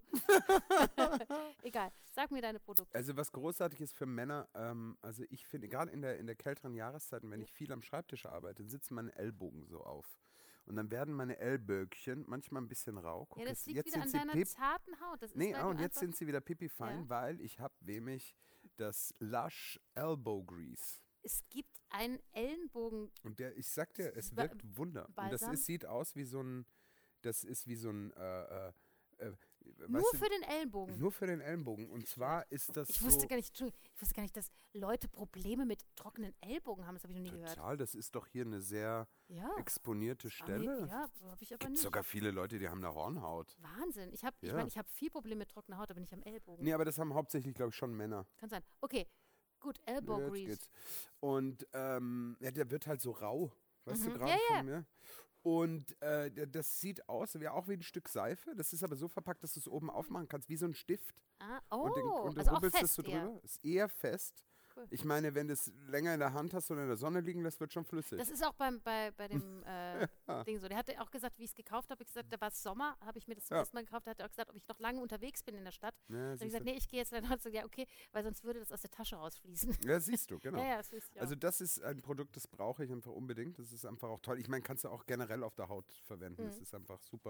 Egal. Sag mir deine Produkte. Also was großartig ist für Männer, ähm, also ich finde, gerade in der, in der kälteren Jahreszeiten, wenn ich viel am Schreibtisch arbeite, sitzen meine Ellbogen so auf. Und dann werden meine Ellböckchen manchmal ein bisschen rau. Guck, Ja, das jetzt, liegt jetzt wieder an sind sie deiner pip zarten Haut. Das ist, Nee, weil oh, du und jetzt einfach- sind sie wieder pipi-fein, Ja. weil ich habe nämlich das Lush Elbow Grease. Es gibt einen Ellenbogen. Und der, ich sag dir, es Ba- wirkt Wunder. Und das Balsam? ist, sieht aus wie so ein, das ist wie so ein, äh, äh, äh, Nur weißt du, für den Ellenbogen. nur für den Ellenbogen. Und zwar ist das Ich so, wusste gar nicht, Entschuldigung, ich wusste gar nicht, dass Leute Probleme mit trockenen Ellbogen haben. Das habe ich noch nie gehört. total, das ist doch hier eine sehr Ja. exponierte Ah, nee, Stelle. ja, habe ich aber Gibt nicht. sogar viele Leute, die haben eine Hornhaut. Wahnsinn. Ich habe, ich Ja. meine, ich habe viel Probleme mit trockener Haut, aber nicht am Ellbogen. Nee, aber das haben hauptsächlich, glaube ich, schon Männer. Kann sein. Okay, gut, Elbow Ja, jetzt Grease. geht's. Und ähm, ja, der wird halt so rau. Weißt Mhm. du gerade Ja, ja. von mir? Und äh, der- das sieht aus wie auch wie ein Stück Seife. Das ist aber so verpackt, dass du es oben aufmachen kannst, wie so ein Stift. Ah, oh, und, den, und du also auch rubbelst fest das so eher. drüber. Ist eher fest. cool. Ich meine, wenn du es länger in der Hand hast oder in der Sonne liegen lässt, wird schon flüssig. Das ist auch beim, bei, bei dem äh, ja. Ding so. Der hatte auch gesagt, wie ich es gekauft habe. Ich gesagt, da war es Sommer, habe ich mir das zum ja. ersten Mal gekauft. Da hat er auch gesagt, ob ich noch lange unterwegs bin in der Stadt. Ja, dann habe ich gesagt, nee, ich gehe jetzt. Dann hat er gesagt, ja, okay, weil sonst würde das aus der Tasche rausfließen. Ja, siehst du, genau. ja, ja, das ist, ja. Also das ist ein Produkt, das brauche ich einfach unbedingt. Das ist einfach auch toll. Ich meine, kannst du auch generell auf der Haut verwenden. Mhm. Das ist einfach super.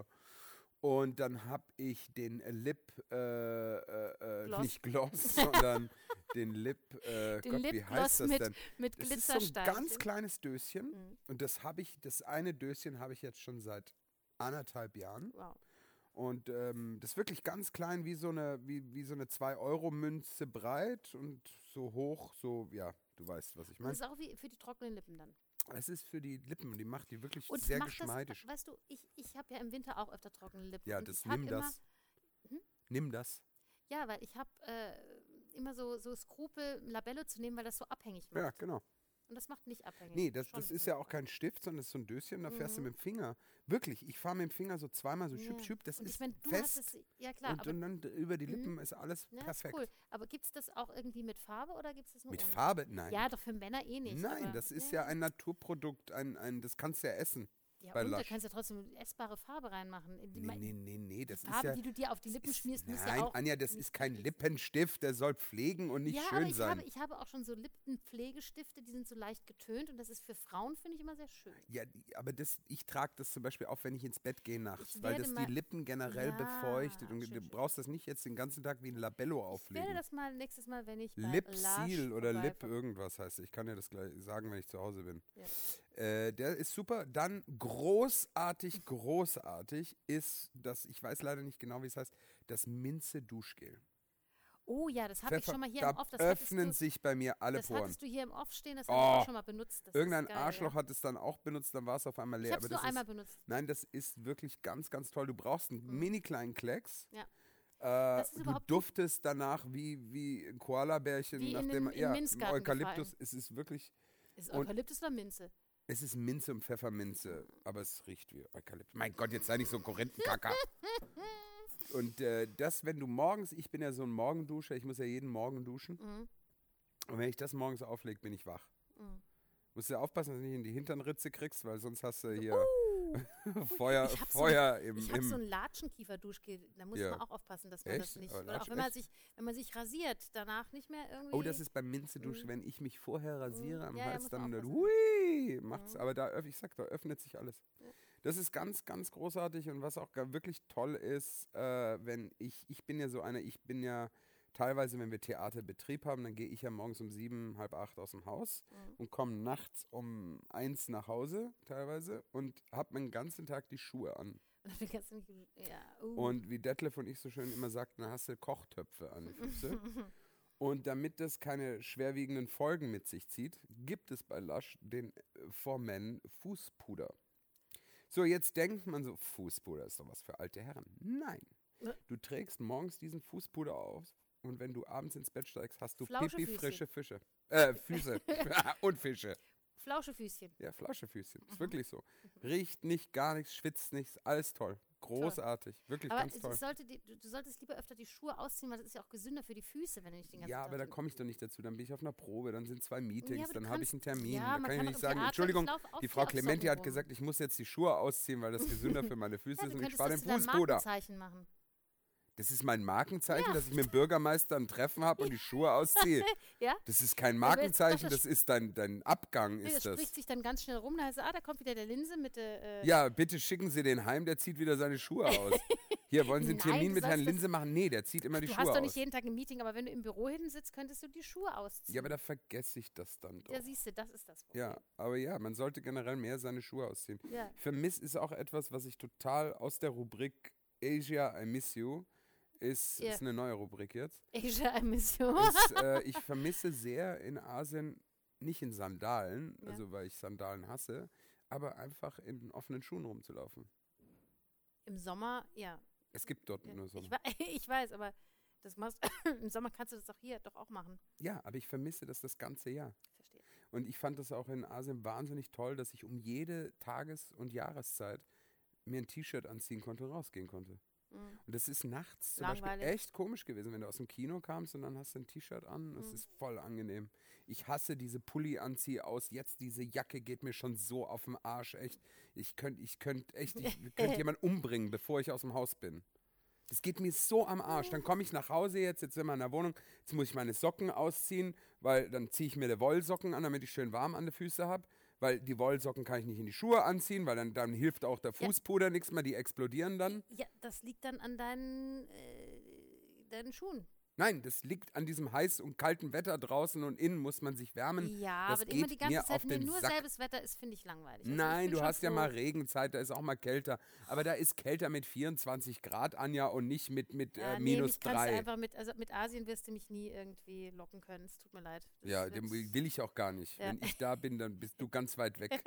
Und dann habe ich den Lip, äh, äh, Gloss. nicht Gloss, sondern den Lip, äh, den Gott, Lip wie heißt das mit, denn? mit das ist so ein ganz kleines Döschen. Mhm. Und das habe ich, das eine Döschen habe ich jetzt schon seit anderthalb Jahren. Wow. Und ähm, das ist wirklich ganz klein, wie so eine, wie, wie so eine zwei Euro Münze breit und so hoch, so, ja, du weißt, was ich meine. Das ist auch wie für die trockenen Lippen dann. Es ist für die Lippen und die macht die wirklich und sehr geschmeidig. Das, weißt du, ich, ich habe ja im Winter auch öfter trockene Lippen. Ja, und das ich nimm immer, das. Hm? Nimm das. Ja, weil ich habe äh, immer so, so Skrupel, ein Labello zu nehmen, weil das so abhängig macht. Ja, genau. Und das macht nicht abhängig. Nee, das, das ist ja auch kein Stift, sondern das ist so ein Döschen, da fährst mhm. du mit dem Finger. Wirklich, ich fahre mit dem Finger so zweimal so ja. schüpp, schüpp, das und ist ich mein, du fest. Hast es, ja klar. Und, aber, und dann über die Lippen mh. ist alles ja, perfekt. Ist cool. Aber gibt es das auch irgendwie mit Farbe oder gibt es das nur Mit ohne? Farbe? Nein. Ja, doch für Männer eh nicht. Nein, aber, das ist ja. ja ein Naturprodukt, ein, ein, das kannst du ja essen. Ja, bei und Lush. da kannst du ja trotzdem essbare Farbe reinmachen. Die, nee, nee, nee, nee, das die Farbe, ist ja... die du dir auf die Lippen ist, schmierst, muss nein, ja auch... Anja, das ist kein Lippenstift, der soll pflegen und nicht ja, schön aber ich sein. Habe, ich habe auch schon so Lippenpflegestifte, die sind so leicht getönt und das ist für Frauen, finde ich, immer sehr schön. Ja, aber das, ich trage das zum Beispiel auch, wenn ich ins Bett gehe nachts, weil das die Lippen generell ja, befeuchtet und schön, du brauchst das nicht jetzt den ganzen Tag wie ein Labello auflegen. Ich werde das mal nächstes Mal, wenn ich bei Lip Seal oder vorbei Lip irgendwas heißt. Ich kann dir das gleich sagen, wenn ich zu Hause bin. Ja. Äh, der ist super. Dann großartig, großartig ist das, ich weiß leider nicht genau, wie es heißt, das Minze-Duschgel. Oh ja, das habe ich schon mal hier da im Off. Das öffnen du, sich bei mir alle das Poren. Das hattest du hier im Off stehen, das oh, habe ich auch schon mal benutzt. Das irgendein geil, Arschloch ja. hat es dann auch benutzt, dann war es auf einmal leer. Ich habe es nur das einmal ist, benutzt. Nein, das ist wirklich ganz, ganz toll. Du brauchst einen mhm. mini kleinen Klecks. Ja. Äh, du duftest danach wie, wie ein Koalabärchen. Wie nachdem, in, ja, in im Eukalyptus. Es ist wirklich... Ist Eukalyptus oder Minze? Es ist Minze und Pfefferminze, aber es riecht wie Eukalyptus. Mein Gott, jetzt sei nicht so ein Korinthenkacker. Und äh, das, wenn du morgens, ich bin ja so ein Morgenduscher, ich muss ja jeden Morgen duschen. Mhm. Und wenn ich das morgens auflege, bin ich wach. Mhm. Musst du aufpassen, dass du nicht in die Hinternritze kriegst, weil sonst hast du hier uh, Feuer, ich Feuer so, im... Ich habe so ein Latschenkiefer-Duschgel, da muss ja. man auch aufpassen, dass man echt? das nicht... Oh, oder auch wenn man, sich, wenn man sich rasiert, danach nicht mehr irgendwie... Oh, das ist beim Minzeduschen, mhm. wenn ich mich vorher rasiere mhm. am ja, Hals, ja, dann hui, macht's. Mhm. Aber da, ich sag, da öffnet sich alles. Ja. Das ist ganz, ganz großartig und was auch wirklich toll ist, äh, wenn ich, ich bin ja so einer, ich bin ja teilweise, wenn wir Theaterbetrieb haben, dann gehe ich ja morgens um sieben, halb acht aus dem Haus mhm. und komme nachts um eins nach Hause teilweise und habe meinen ganzen Tag die Schuhe an. ja, uh. Und wie Detlef und ich so schön immer sagten, dann hast du Kochtöpfe an den Füßen. Und damit das keine schwerwiegenden Folgen mit sich zieht, gibt es bei Lush den For Men Fußpuder. So, jetzt denkt man so, Fußpuder ist doch was für alte Herren. Nein. Du trägst morgens diesen Fußpuder auf und wenn du abends ins Bett steigst, hast du pipi-frische Fische. Äh, Füße. Und Fische. Flauschefüßchen. Ja, Flauschefüßchen. Ist mhm. wirklich so. Riecht nicht, gar nichts, schwitzt nichts, alles toll. Großartig. Toll. Wirklich aber ganz toll. Sollte die, du solltest lieber öfter die Schuhe ausziehen, weil das ist ja auch gesünder für die Füße, wenn du nicht den ganzen Ja, Tag aber da komme ich doch nicht dazu. Dann bin ich auf einer Probe, dann sind zwei Meetings, ja, dann habe ich einen Termin. Ja, da kann ich nicht sagen, Theater, Entschuldigung, die Frau Clementi hat rum. gesagt, ich muss jetzt die Schuhe ausziehen, weil das gesünder für meine Füße ja, ist und ich spare den Fußpuder. Markenzeichen machen. Das ist mein Markenzeichen, ja. dass ich mit dem Bürgermeister ein Treffen habe und die Schuhe ausziehe. ja? Das ist kein Markenzeichen, das ist dein, dein Abgang. Nee, ist das, das spricht sich dann ganz schnell rum, da heißt es, ah, da kommt wieder der Linse mit der... Äh ja, bitte schicken Sie den heim, der zieht wieder seine Schuhe aus. Hier, wollen Sie einen Termin Nein, mit Herrn Linse machen? Nee, der zieht immer die du Schuhe aus. Du hast doch nicht jeden Tag ein Meeting, aber wenn du im Büro hinten sitzt, könntest du die Schuhe ausziehen. Ja, aber da vergesse ich das dann doch. Ja, siehst du, das ist das Problem. Ja, aber ja, man sollte generell mehr seine Schuhe ausziehen. Ja. Vermiss ist auch etwas, was ich total aus der Rubrik Asia, I Miss You, ist, yeah. ist eine neue Rubrik jetzt. Asia, I Miss You. ist, äh, ich vermisse sehr in Asien, nicht in Sandalen, ja. also weil ich Sandalen hasse, aber einfach in offenen Schuhen rumzulaufen. Im Sommer, ja. Es gibt dort ja. nur Sommer. Ich, we- ich weiß, aber das machst im Sommer kannst du das doch hier doch auch machen. Ja, aber ich vermisse das das ganze Jahr. Verstehe. Und ich fand das auch in Asien wahnsinnig toll, dass ich um jede Tages- und Jahreszeit mir ein T-Shirt anziehen konnte und rausgehen konnte. Mhm. Und das ist nachts zum Langweilig. Beispiel echt komisch gewesen, wenn du aus dem Kino kamst und dann hast du ein T-Shirt an. Das Mhm. ist voll angenehm. Ich hasse diese Pulli-Anzieh aus. Jetzt diese Jacke geht mir schon so auf den Arsch, echt. Ich könnte ich könnt echt, ich könnte jemanden umbringen, bevor ich aus dem Haus bin. Das geht mir so am Arsch. Dann komme ich nach Hause jetzt, jetzt sind wir in der Wohnung, jetzt muss ich meine Socken ausziehen, weil dann ziehe ich mir die Wollsocken an, damit ich schön warm an den Füßen habe. Weil die Wollsocken kann ich nicht in die Schuhe anziehen, weil dann, dann hilft auch der Fußpuder nichts mehr, die explodieren dann. Ja, das liegt dann an deinen, äh, deinen Schuhen. Nein, das liegt an diesem heiß und kalten Wetter draußen und innen muss man sich wärmen. Ja, das aber geht immer die ganze mir Zeit, auf wenn den nur Sack. selbes Wetter ist, finde ich langweilig. Also ich Nein, bin du schon hast ja froh. mal Regenzeit, da ist auch mal kälter. Aber da ist kälter mit vierundzwanzig Grad, Anja, und nicht mit, mit Ja, äh, nee, minus mich kannst du drei. einfach mit, also mit Asien wirst du mich nie irgendwie locken können. Es tut mir leid. Das Ja, wird- den will ich auch gar nicht. Ja. Wenn ich da bin, dann bist du ganz weit weg.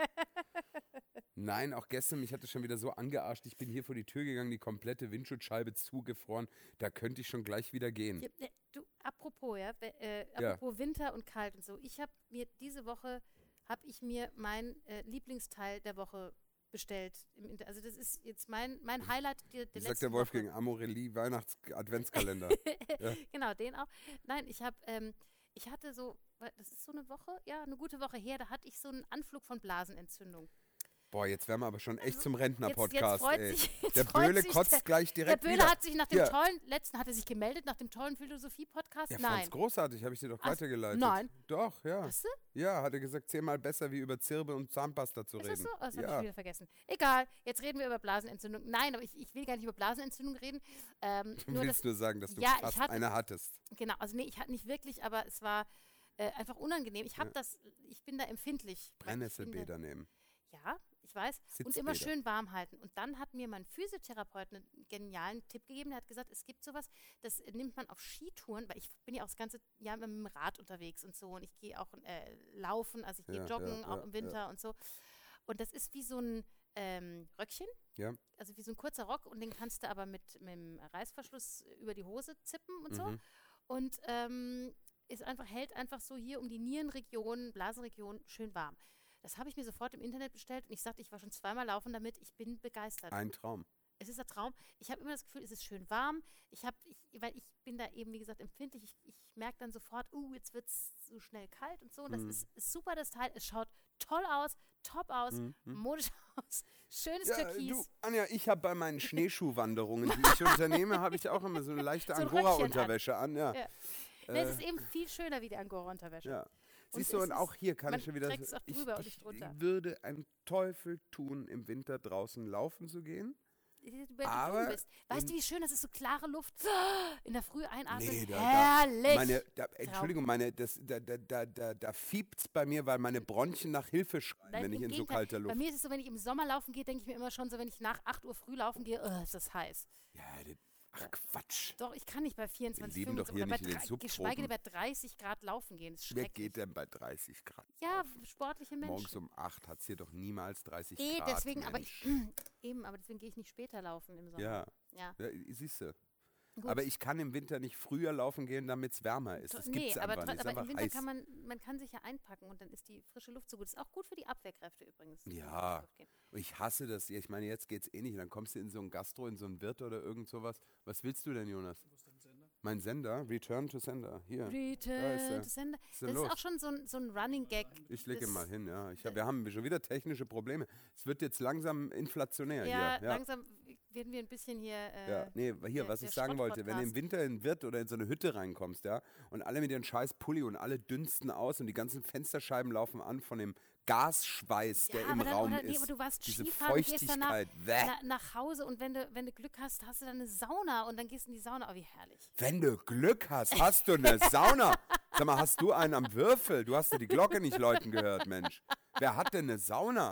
Nein, auch gestern, mich hat es schon wieder so angearscht. Ich bin hier vor die Tür gegangen, die komplette Windschutzscheibe zugefroren. Da könnte ich schon gleich wieder gehen. Ja, äh, du, apropos, ja, we- äh, Ja. apropos Winter und kalt und so. Ich habe mir diese Woche, habe ich mir mein äh, Lieblingsteil der Woche bestellt. Im Inter also das ist jetzt mein, mein Highlight der, der Das sagt letzten der Wolfgang, Woche. Amorelli Weihnachts-Adventskalender. Ja. Genau, den auch. Nein, ich habe, ähm, ich hatte so, wa- das ist so eine Woche, ja, eine gute Woche her, da hatte ich so einen Anflug von Blasenentzündung. Boah, jetzt wären wir aber schon echt zum Jetzt, jetzt Rentner-Podcast, freut ey. sich, jetzt Der freut Böhle sich kotzt der, gleich der direkt Böhle wieder. hat sich nach dem Ja. tollen, letzten hat er sich gemeldet, nach dem tollen Philosophie-Podcast. Er Nein. fand's großartig, habe ich dir doch Ach, weitergeleitet. nein. Doch, ja. Hast du? Ja, hat er gesagt, zehnmal besser wie über Zirbel und Zahnpasta zu Ist reden. das so? Oh, das habe ja. ich wieder vergessen. Egal, jetzt reden wir über Blasenentzündung. Nein, aber ich, ich will gar nicht über Blasenentzündung reden. Ähm, Du nur willst das, nur sagen, dass du Ja, ich fast hatte- eine hattest. genau, also nee, ich hatte nicht wirklich, aber es war äh, einfach unangenehm. Ich habe Ja. das, ich bin da empfindlich. weil ich Brennnesselbäder finde- nehmen. Ja, ich weiß. Und immer Sitzbäder. schön warm halten. Und dann hat mir mein Physiotherapeut einen genialen Tipp gegeben. Der hat gesagt, es gibt sowas, das nimmt man auf Skitouren, weil ich bin ja auch das ganze Jahr mit dem Rad unterwegs und so. Und ich gehe auch äh, laufen, also ich gehe Ja, joggen, ja, auch ja, im Winter und so. Und das ist wie so ein ähm, Röckchen. Ja. Also wie so ein kurzer Rock. Und den kannst du aber mit, mit dem Reißverschluss über die Hose zippen und so. Mhm. Und ähm, ist einfach, hält einfach so hier um die Nierenregion, Blasenregion schön warm. Das habe ich mir sofort im Internet bestellt und ich sagte, ich war schon zweimal laufen damit, ich bin begeistert. Ein Traum. Es ist ein Traum. Ich habe immer das Gefühl, es ist schön warm. Ich habe, ich, weil ich bin da eben, wie gesagt, empfindlich. Ich, ich merke dann sofort, uh, jetzt wird es so schnell kalt und so. Und das Mhm. ist, ist super, das Teil. Es schaut toll aus, top aus, Mhm. modisch aus, schönes Ja, Türkis. du, Anja, ich habe bei meinen Schneeschuhwanderungen, die ich unternehme, habe ich auch immer so eine leichte So ein Röckchen Angora-Unterwäsche an. Ja. Ja. Äh, Nee, es ist eben viel schöner wie die Angora-Unterwäsche. ja. Und Siehst du, es und auch hier kann man ich schon wieder. trägt es auch Ich, drüber und ich nicht drunter. würde einen Teufel tun, im Winter draußen laufen zu gehen. Du bei Aber bist. Weißt du, in- wie schön das ist, so klare Luft in der Früh einatmen? Nee, da- da- Herrlich! Meine, da, Entschuldigung, meine, das, da, da, da, da, da fiebt's bei mir, weil meine Bronchien nach Hilfe schreien, Nein, wenn ich im in so Gegenteil. kalter Bei Luft. mir ist es so, wenn ich im Sommer laufen gehe, denke ich mir immer schon so, wenn ich nach acht Uhr früh laufen gehe, oh, ist das heiß. Ja, das, ach Quatsch. Doch, ich kann nicht bei vierundzwanzig, leben doch fünfundzwanzig hier oder bei nicht in den drei- Subtropen. geschweige denn bei dreißig Grad laufen gehen. Das ist Wer schrecklich. geht denn bei dreißig Grad? Ja, laufen? sportliche Menschen. Morgens um acht hat es hier doch niemals dreißig Eh, Grad. deswegen, aber ich, Mensch. eben, aber deswegen gehe ich nicht später laufen im Sommer. Ja, Ja. ja siehst du. Gut. Aber ich kann im Winter nicht früher laufen gehen, damit es wärmer ist. Das nee, gibt's aber, einfach tra- nicht. Es ist aber im einfach Winter heiß. kann man, man kann sich ja einpacken und dann ist die frische Luft so gut. Ist auch gut für die Abwehrkräfte übrigens. die in die Ja. frische Luft gehen. Und ich hasse das. Ja, ich meine, jetzt geht's eh nicht. Dann kommst du in so ein Gastro, in so ein Wirt oder irgend sowas. Was willst du denn, Jonas? Mein Sender? Return to Sender. Hier. Da ist Return er. to Sender. Was ist denn Das los? ist auch schon so ein, so ein Running Gag. Ich lege Das- mal hin, ja. Ich hab, wir haben schon wieder technische Probleme. Es wird jetzt langsam inflationär Ja, hier. Ja. langsam werden wir ein bisschen hier. Äh, Ja, nee, hier, der- was der ich sagen wollte, wenn du im Schrott-Podcast. Winter in einen Wirt oder in so eine Hütte reinkommst, ja, und alle mit ihren scheiß Pulli und alle dünsten aus und die ganzen Fensterscheiben laufen an von dem Gasschweiß, der Ja, im aber dann, Raum oder, nee, ist. aber du warst Diese Skifahren, gehst danach Feuchtigkeit. Bäh. na, nach Hause und wenn du, wenn du Glück hast, hast du dann eine Sauna und dann gehst du in die Sauna. Oh, wie herrlich. Wenn du Glück hast, hast du eine Sauna. Sag mal, hast du einen am Würfel? Du hast ja die Glocke nicht läuten gehört, Mensch. Wer hat denn eine Sauna?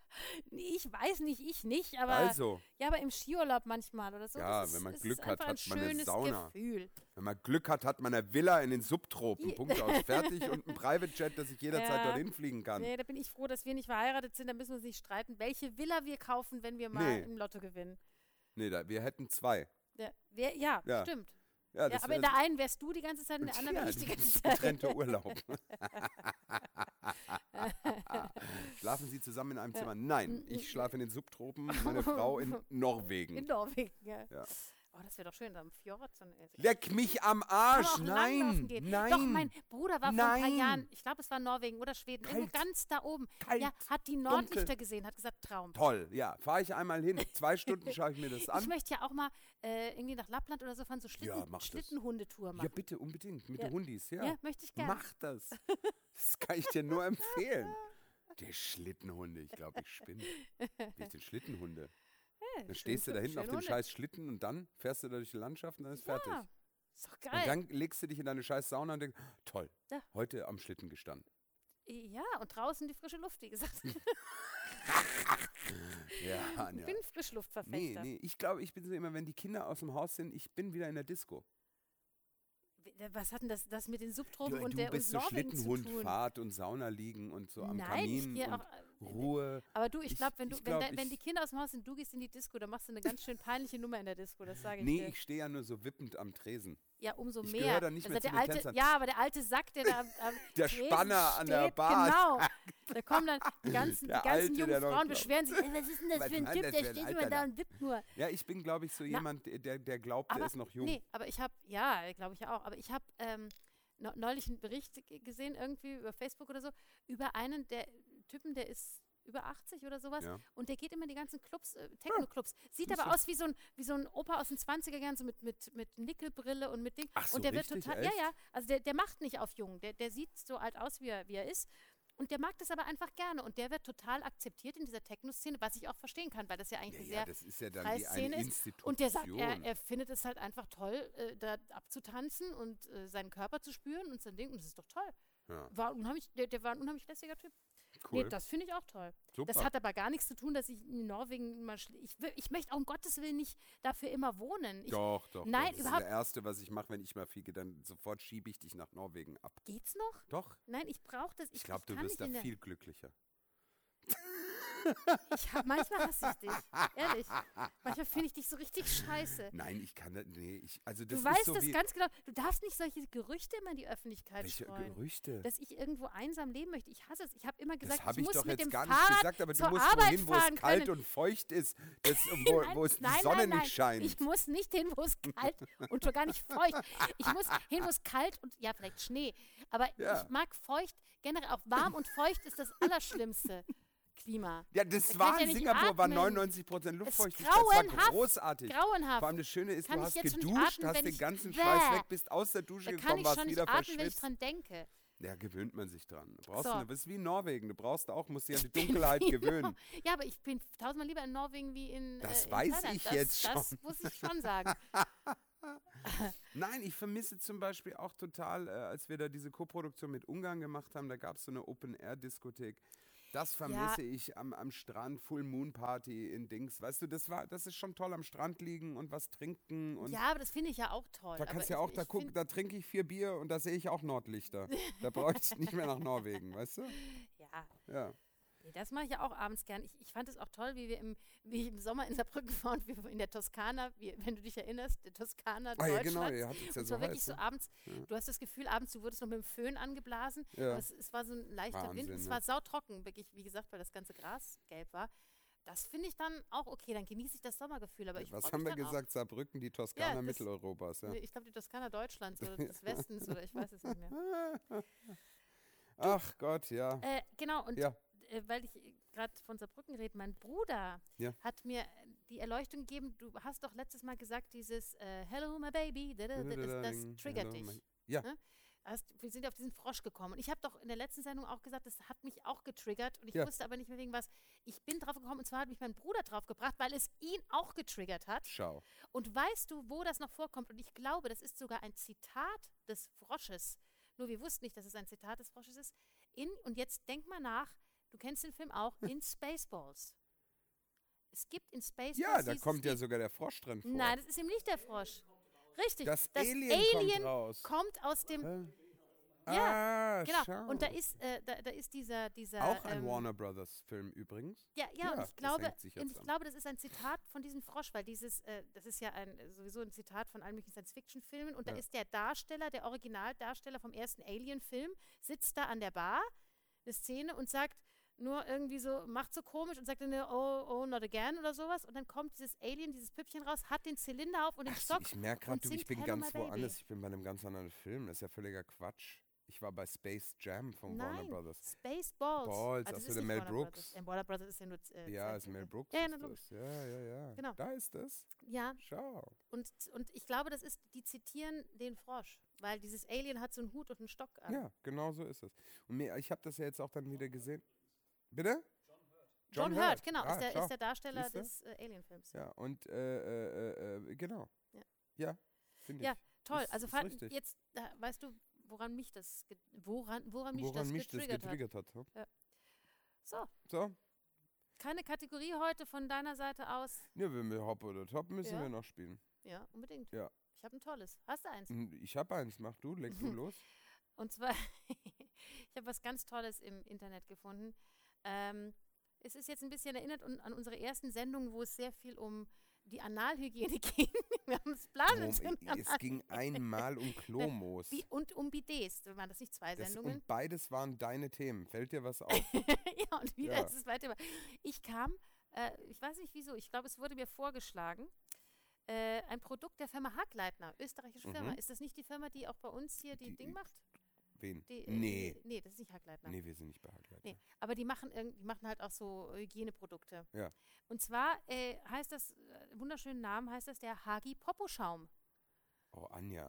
Nee, ich weiß nicht, ich nicht, aber Also, ja, aber im Skiurlaub manchmal oder so. Ja, das ist, wenn man es Glück ist hat, einfach hat ein man eine schönes Sauna. Gefühl. wenn man Glück hat, hat man eine Villa in den Subtropen. Punkt aus. Fertig und ein Private Jet, dass ich jederzeit Ja. dorthin fliegen kann. Nee, da bin ich froh, dass wir nicht verheiratet sind. Da müssen wir uns nicht streiten, welche Villa wir kaufen, wenn wir mal Nee. im Lotto gewinnen. Nee, da, wir hätten zwei. Ja, wer, ja, Ja. stimmt. Ja, Ja, das aber in wär- der einen wärst du die ganze Zeit, in der anderen ja, bin ich die das ganze ist Zeit. getrennter Urlaub. Schlafen Sie zusammen in einem Zimmer? Nein, ich schlafe in den Subtropen, meine Frau in Norwegen. In Norwegen, ja. Ja. das wäre doch schön, da am Fjord. So eine, Leck mich am Kann Arsch. man auch langlaufen Nein, gehen. nein. Doch, mein Bruder war vor ein Nein. paar Jahren, ich glaube, es war Norwegen oder Schweden, irgendwo Kalt. ganz da oben. Kalt, Ja, hat die dunkel. Nordlichter gesehen, hat gesagt, Traum. Toll, ja, fahre ich einmal hin. Zwei Stunden schaue ich mir das an. Ich möchte ja auch mal äh, irgendwie nach Lappland oder so fahren, so Schlitten, Ja, mach das. Schlittenhundetour machen. Ja, bitte, unbedingt. Mit Ja. den Hundis, ja. Ja, möchte ich gerne. Mach das. Das kann ich dir nur empfehlen. Die Schlittenhunde, ich glaube, ich spinne. Wie den Schlittenhunde. Dann stehst du da hinten auf dem Hunde. scheiß Schlitten und dann fährst du da durch die Landschaft und dann ist fertig. Ja, ist doch Und geil. dann legst du dich in deine scheiß Sauna und denkst, toll, Ja. heute am Schlitten gestanden. Ja, und draußen die frische Luft, wie gesagt. Ja, Ich ja. bin Nee, Frischluftverfechter. nee, ich glaube, ich bin so immer, wenn die Kinder aus dem Haus sind, ich bin wieder in der Disco. Was hat denn das, das mit den Subtropen Du, und du der bist und so Norwegen zu tun? Schlittenhundfahrt und Sauna liegen und so am Nein, ich Kamin gehe und auch. äh, Ruhe. Aber du, ich Ich- glaube, wenn du, ich wenn, glaub, de, wenn ich- die Kinder aus dem Haus sind, du gehst in die Disco, dann machst du eine ganz schön peinliche Nummer in der Disco, das sage ich Nee, dir. ich stehe ja nur so wippend am Tresen. Ja, umso ich mehr. gehöre da nicht Also mehr zu der den alte, Tänzern. Ja, aber der alte Sack, der da am, am Der Tresen Spanner an der steht, Bar. Genau. Da kommen dann die ganzen, die Der ganzen Alte, jungen der noch Frauen, glaubt. beschweren sich, "Ey, was ist denn das Was für ein hat Typ, das der für ein steht Alter immer da da?" und wippt nur. Ja, ich bin, glaube ich, so Na, jemand, der, der glaubt, der Aber, ist noch jung. Nee, aber ich habe, ja, glaube ich ja auch, aber ich habe ähm, ne- neulich einen Bericht g- gesehen, irgendwie über Facebook oder so, über einen der Typen, der ist über achtzig oder sowas Ja. und der geht immer in die ganzen Clubs, äh, Techno-Clubs. Sieht Siehst aber du? aus wie so ein, wie so ein Opa aus den zwanziger Jahren, so mit, mit, mit Nickelbrille und mit Ding. Ach so, und der wird richtig? total, Echt? ja, ja, also der, der macht nicht auf jung, der, der sieht so alt aus, wie er, wie er ist. Und der mag das aber einfach gerne und der wird total akzeptiert in dieser Techno-Szene, was ich auch verstehen kann, weil das ja eigentlich Ja, eine ja, sehr das ist ja dann freie die eine Szene ist. Institution. und der sagt, er, er findet es halt einfach toll, äh, da abzutanzen und äh, seinen Körper zu spüren und sein Ding. Und das ist doch toll. ja, War unheimlich, der, der war ein unheimlich lässiger Typ. cool. Nee, das finde ich auch toll. Super. Das hat aber gar nichts zu tun, dass ich in Norwegen mal schl- ich, will, ich möchte auch um Gottes Willen nicht dafür immer wohnen. Ich, doch, doch. Nein, doch. Das überhaupt- ist das Erste, was ich mache, wenn ich mal fliege, dann sofort schiebe ich dich nach Norwegen ab. Geht's noch? Doch, Nein, ich brauche das. Ich, ich glaube, ich du kann wirst da nicht in der- viel glücklicher. Ich hab, manchmal hasse ich dich. Ehrlich. Manchmal finde ich dich so richtig scheiße. Nein, ich kann das, nee, ich, also das Du ist weißt so das wie, ganz genau. Du darfst nicht solche Gerüchte immer in die Öffentlichkeit welche streuen. Gerüchte? Dass ich irgendwo einsam leben möchte. Ich hasse es. Ich habe immer gesagt, Das habe ich ich muss doch mit jetzt dem gar nicht Fahrrad gesagt, aber du zur musst Arbeit wohin, wo fahren es kalt können. und feucht ist, das, wo, Nein, wo es die nein, Sonne nein, nein. nicht scheint. Ich muss nicht hin, wo es kalt und schon gar nicht feucht. Ich muss hin, wo es kalt und ja, vielleicht Schnee. Aber Ja. ich mag feucht, generell auch warm und feucht ist das Allerschlimmste Klima. Ja, das Da war kann ich ja in nicht Singapur, war atmen. neunundneunzig Prozent Es ist Luftfeuchtigkeit. Das war grauenhaft, großartig. Grauenhaft. Vor allem das Schöne ist, Kann du ich hast jetzt schon nicht geduscht, atmen, hast wenn den ich- ganzen Bäh. Scheiß weg, bist aus der Dusche Da kann gekommen, ich warst schon nicht wieder atmen, wenn ich verschwitzt. dran denke. Ja, gewöhnt man sich dran. Du brauchst So. eine, das ist wie in Norwegen. Du brauchst auch, musst dich an die Dunkelheit gewöhnen. Ja, aber ich bin tausendmal lieber in Norwegen wie in Das äh, in weiß Thailand. ich das, jetzt Das schon. muss ich schon sagen. Nein, ich vermisse zum Beispiel auch total, äh, als wir da diese Koproduktion mit Ungarn gemacht haben, da gab es so eine Open-Air-Diskothek. Das vermisse ich am, am Strand, Full Moon Party in Dings. Weißt du, das war, das ist schon toll, am Strand liegen und was trinken. Und Ja, aber das finde ich ja auch toll. da kannst du aber ja auch, ich, da ich gucken, find- da trinke ich vier Bier und da sehe ich auch Nordlichter. Da brauche ich nicht mehr nach Norwegen, weißt du? Ja, Ja. nee, das mache ich ja auch abends gern. Ich, ich fand es auch toll, wie wir im, wie ich im Sommer in Saarbrücken waren, und wir in der Toskana, wie, wenn du dich erinnerst, der Toskana Ah ja, genau, Deutschlands. ihr hattet es ja Und so zwar wirklich heiß. so Ne? abends, du hast das Gefühl, abends, du wurdest noch mit dem Föhn angeblasen. Ja. Aber es, es war so ein leichter Wahnsinn, Wind. Es ne? war sautrocken, wirklich, wie gesagt, weil das ganze Gras gelb war. Das finde ich dann auch okay, dann genieße ich das Sommergefühl. Aber ich Was freu haben mich wir dann auch. gesagt? Saarbrücken, die Toskana Ja, das- Mitteleuropas. Ja. Nee, Ich glaube, die Toskana Deutschlands oder des Westens oder ich weiß es nicht mehr. Ach Gott, ja. Äh, genau, und Ja. äh, weil ich gerade von Saarbrücken rede, mein Bruder Ja. hat mir die Erleuchtung gegeben, du hast doch letztes Mal gesagt, dieses äh, Hello my baby, da, da, da, das, das triggert Hello, dich. mein- Ja. Ne? Hast, wir sind auf diesen Frosch gekommen. Und ich habe doch in der letzten Sendung auch gesagt, das hat mich auch getriggert. Und ich Ja. wusste aber nicht mehr wegen was. Ich bin drauf gekommen und zwar hat mich mein Bruder drauf gebracht, weil es ihn auch getriggert hat. Schau. Und weißt du, wo das noch vorkommt? Und ich glaube, das ist sogar ein Zitat des Frosches. Nur wir wussten nicht, dass es ein Zitat des Frosches ist. In, und jetzt denk mal nach, du kennst den Film auch, in Spaceballs. Es gibt in Spaceballs. Ja, da dieses kommt ja Lied. sogar der Frosch drin vor. Nein, das ist eben nicht der Frosch. Richtig. Das Alien kommt raus. kommt aus dem. Hä? Ja, ah, Genau. schau. Und da ist, äh, da, da ist dieser, dieser. Auch ein ähm, Warner Brothers Film übrigens. Ja, ja, Ja, und das ich glaube, hängt sich jetzt und ich an. glaube, das ist ein Zitat von diesem Frosch, weil dieses, äh, das ist ja ein, sowieso ein Zitat von allen möglichen Science-Fiction-Filmen und da Ja. ist der Darsteller, der Originaldarsteller vom ersten Alien-Film, sitzt da an der Bar, eine Szene und sagt, nur irgendwie so, macht so komisch und sagt dann, oh, oh, not again oder sowas. Und dann kommt dieses Alien, dieses Püppchen raus, hat den Zylinder auf und den Ach so, Stock. ich merke und gerade, ich singt bin Hello, ganz My Baby. woanders. Ich bin bei einem ganz anderen Film. Das ist ja völliger Quatsch. Ich war bei Space Jam von Warner Nein, Brothers. Spaceballs. Balls, Ah, das achso, ist der nicht Mel Warner Brooks. Brothers. Ja, Warner Brothers ist ja nur äh, Ja, ist Zeichentrick. Mel Brooks. Ja, ja, ist na, das. logisch. Ja, ja, ja. Genau. Da ist das. Ja, Schau. und, und ich glaube, das ist, die zitieren den Frosch, weil dieses Alien hat so einen Hut und einen Stock an. Ja, genau so ist es. Und mir, ich habe das ja jetzt auch dann wieder gesehen. Bitte? John, John Hurt, Hurt, genau, ah, ist, der, schau. ist der Darsteller Siehste? des äh, Alien-Films. Ja, und äh, äh, äh, genau. Ja, ja finde ich. Ja, toll. Ist, also ist fand, richtig. jetzt, da, weißt du, woran mich das, ge- woran, woran mich Woran das mich das getriggert, getriggert hat. hat hat. So, So? keine Kategorie heute von deiner Seite aus. Ja, wenn wir Hop oder Top müssen Ja. wir noch spielen. Ja, unbedingt. Ja. Ich habe ein tolles. Hast du eins? Hm, Ich habe eins, mach du, leg du los. Und zwar, ich habe was ganz Tolles im Internet gefunden. Ähm, es ist jetzt ein bisschen erinnert un- an unsere ersten Sendungen, wo es sehr viel um die Analhygiene ging. Wir haben das Blasen. Worum- es ging einmal um Klomoos. Bi- und um Bidets. Waren das nicht zwei Das, Sendungen? und beides waren deine Themen. Fällt dir was auf? Ja, und wieder Ja. ist es weiter. Ich kam, äh, ich weiß nicht wieso, ich glaube, es wurde mir vorgeschlagen, äh, ein Produkt der Firma Hagleitner, österreichische Firma. Mhm. Ist das nicht die Firma, die auch bei uns hier die, Die- Ding macht? Wen? Die, äh, nee. Die, nee, das ist nicht Hagleitner. Nee, wir sind nicht bei Hagleitner. Nee, aber die machen, irgend- die machen halt auch so Hygieneprodukte. Ja. Und zwar äh, heißt das, äh, wunderschönen Namen heißt das der Hagi Popo Schaum. Oh, Anja.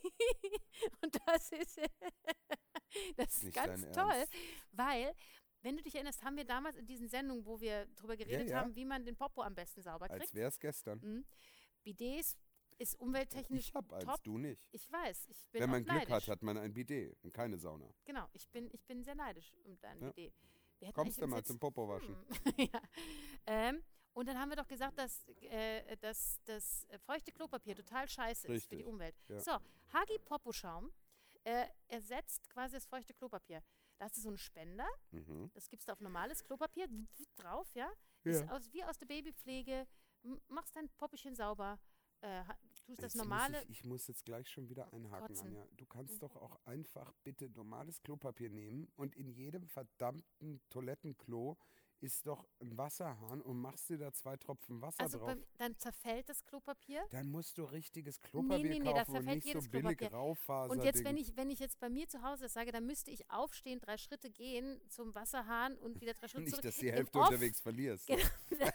Und das ist, das ist Nicht ganz dein toll, Ernst. weil, wenn du dich erinnerst, haben wir damals in diesen Sendungen, wo wir drüber geredet ja. haben, wie man den Popo am besten sauber Als kriegt. wäre es gestern. Mhm. Bidets ist umwelttechnisch Ich hab eins, top. du nicht. Ich weiß, ich bin Wenn man auch Glück neidisch. hat, hat man ein Bidet und keine Sauna. Genau, ich bin, ich bin sehr neidisch um dein Ja. Bidet. Wir hätten Kommst eigentlich du uns mal jetzt- zum Popo waschen? Hm. ja. ähm, und dann haben wir doch gesagt, dass, äh, dass das feuchte Klopapier total scheiße ist für die Richtig, Umwelt. ja. So, Hagi Popo Schaum äh, ersetzt quasi das feuchte Klopapier. Da hast du so einen Spender, Mhm. das gibst du auf normales Klopapier drauf, ja? Ja. Ist aus, wie aus der Babypflege, m- machst dein Poppechen sauber, äh, ha- tust das Jetzt normale. Muss ich, ich muss jetzt gleich schon wieder einhaken, Kotzen. Anja. Du kannst doch auch einfach bitte normales Klopapier nehmen und in jedem verdammten Toilettenklo ist doch ein Wasserhahn und machst dir da zwei Tropfen Wasser Also drauf. beim, dann zerfällt das Klopapier. Dann musst du richtiges Klopapier nee, nee, da kaufen und zerfällt nicht so jedes billig Klopapier. Raufaser. Und jetzt, wenn ich, wenn ich jetzt bei mir zu Hause das sage, dann müsste ich aufstehen, drei Schritte gehen zum Wasserhahn und wieder drei Schritte nicht, zurück. dass die Im Hälfte Off- unterwegs verlierst. Genau.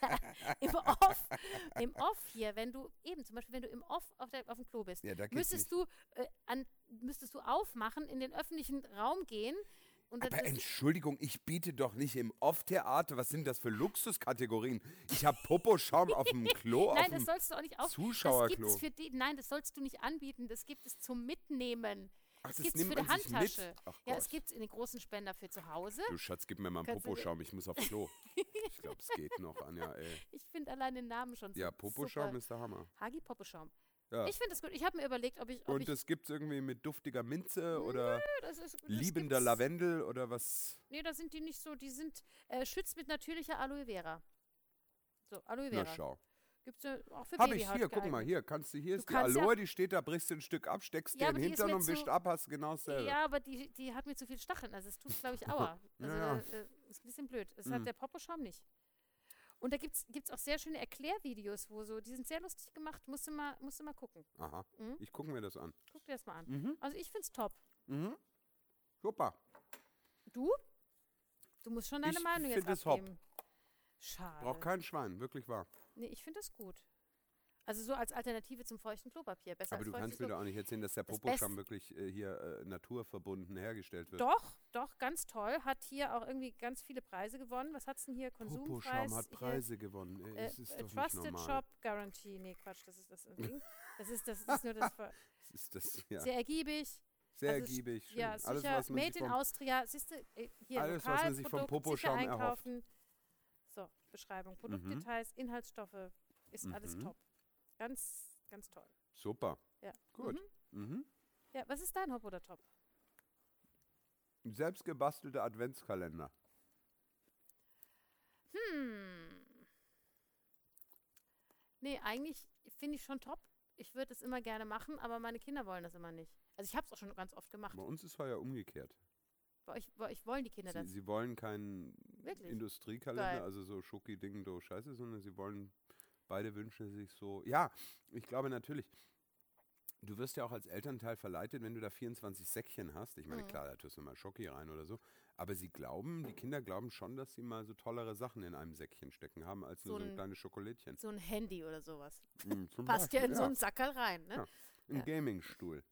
Im Off, Im Off hier, wenn du eben zum Beispiel, wenn du im Off auf, der, auf dem Klo bist, Ja, da geht's müsstest nicht. du, äh, an, müsstest du aufmachen, in den öffentlichen Raum gehen. Und Aber das, Entschuldigung, ich biete doch nicht im Off-Theater. Was sind das für Luxuskategorien? Ich habe Poposchaum auf dem Klo, nein, auf das dem sollst du auch nicht auf. Das Zuschauerklo. gibt's für die, nein, das sollst du nicht anbieten. Das gibt es zum Mitnehmen. Ach, das das gibt es nimmt für die man sich mit? Handtasche. Ach Ja, Gott. es gibt in den großen Spender für zu Hause. Du Schatz, gib mir mal einen Kannst du- Poposchaum, ich muss aufs Klo. Ich glaube, es geht noch, Anja, ey. Ich finde allein den Namen schon so Ja, Poposchaum super. ist der Hammer. Hagi Poposchaum. Ja. Ich finde das gut. Ich habe mir überlegt, ob ich. Ob Und ich das gibt es irgendwie mit duftiger Minze oder das ist, das liebender gibt's- Lavendel oder was? Nee, da sind die nicht so. Die sind äh, schützt mit natürlicher Aloe Vera. So, Aloe Na Vera. schau. Gibt's ja auch für Hab ich Babyhaut hier, guck mal, geeignet. hier, kannst du, hier Du ist die kannst ja- Aloe, die steht da, brichst du ein Stück ab, steckst Ja, dir aber den die ist Hintern mir und wischst zu- ab, hast genau dasselbe. Ja, aber die, die hat mir zu viel Stacheln. Also es tut, glaube ich, aua. Also Ja. äh, ist ein bisschen blöd. Das Mhm. hat der Poposchaum nicht. Und da gibt es auch sehr schöne Erklärvideos, wo so, die sind sehr lustig gemacht. Musst du mal, musst du mal gucken. Aha, Mhm. ich gucke mir das an. Guck dir das mal an. Mhm. Also ich finde es top. Mhm. Super. Du? Du musst schon deine Ich Meinung jetzt find es hopp. abgeben. Schade. Braucht kein Schwein, wirklich wahr. Nee, ich finde das gut. Also so als Alternative zum feuchten Klopapier. Besser Aber als du feuchtes kannst mir Klo- doch auch nicht erzählen, dass der Das Poposchaum Best- wirklich äh, hier äh, naturverbunden hergestellt wird. Doch, doch, ganz toll. Hat hier auch irgendwie ganz viele Preise gewonnen. Was hat's denn hier? Konsumpreis? Poposchaum hat Hier, Preise gewonnen. Ey, Äh, das ist äh, doch nicht Trusted normal. Shop Guarantee. Nee, Quatsch, das ist das Ding. Das ist, das ist nur das. Ver- Das ist das, ja. Sehr ergiebig. Sehr also ergiebig. Schön. Ja, alles, sicher. was man Made sich in vom, Austria. Siehst du, äh, hier Alles, was man sich vom Lokalprodukt, Poposchaum sicher erhofft. einkaufen. So, Beschreibung. Produktdetails, Inhaltsstoffe. Ist alles Mhm. top. Ganz, ganz toll. Super. Ja. Gut. Mhm. Mhm. Ja, was ist dein Hop oder Top? Ein selbstgebastelter Adventskalender. Hm. Nee, eigentlich finde ich schon top. Ich würde es immer gerne machen, aber meine Kinder wollen das immer nicht. Also ich habe es auch schon ganz oft gemacht. Bei uns ist es ja umgekehrt. Bei euch, bei euch wollen die Kinder Sie, das. sie wollen keinen Wirklich? Industriekalender, Geil. also so Schoki, Ding, Do, Scheiße, sondern sie wollen, beide wünschen sich so, ja, ich glaube natürlich, du wirst ja auch als Elternteil verleitet, wenn du da vierundzwanzig Säckchen hast. Ich meine, Mhm. klar, da tust du mal Schoki rein oder so. Aber sie glauben, die Kinder glauben schon, dass sie mal so tollere Sachen in einem Säckchen stecken haben, als nur So so ein ein- kleines Schokolädchen. So ein Handy oder sowas. Mm, zum Passt ja Beispiel, in so einen Sackerl rein, ne? Ja. Ein Ja. Gamingstuhl.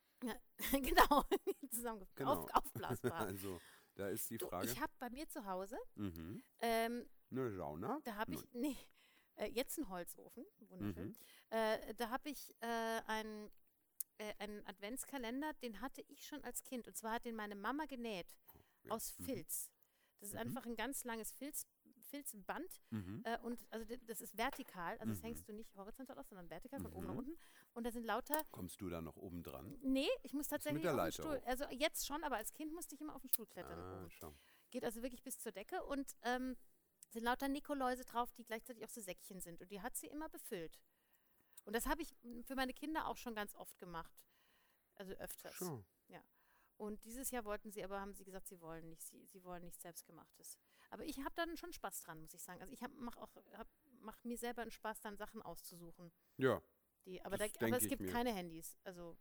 Genau. Zusammenge Genau. Auf, aufblasbar. Also, da ist die Du, Frage. ich habe bei mir zu Hause, Mhm. ähm, Eine Sauna? da habe ich, nee, äh, jetzt einen Holzofen, wunderschön. Mhm. Äh, da habe ich äh, einen, äh, einen Adventskalender, den hatte ich schon als Kind. Und zwar hat den meine Mama genäht Ja. aus Mhm. Filz. Das ist Mhm. einfach ein ganz langes Filz, Filzband. Mhm. Äh, und also d- das ist vertikal, also das Mhm. hängst du nicht horizontal aus, sondern vertikal von oben Mhm. nach unten. Und da sind lauter, Kommst du da noch oben dran? nee, ich muss tatsächlich der auf den Leiter Stuhl. hoch. Also jetzt schon, aber als Kind musste ich immer auf den Stuhl klettern. Ah, oben. schau. Geht also wirklich bis zur Decke und ähm, sind lauter Nikoläuse drauf, die gleichzeitig auch so Säckchen sind. Und die hat sie immer befüllt. Und das habe ich m, für meine Kinder auch schon ganz oft gemacht. Also öfters. Schau. Und dieses Jahr wollten sie aber, haben sie gesagt, sie wollen nicht, sie, sie wollen nichts Selbstgemachtes. Aber ich habe dann schon Spaß dran, muss ich sagen. Also ich mache auch, hab, mach mir selber einen Spaß, dann Sachen auszusuchen. Ja. Die, aber, Das da, denk aber es ich gibt mir. keine Handys. Also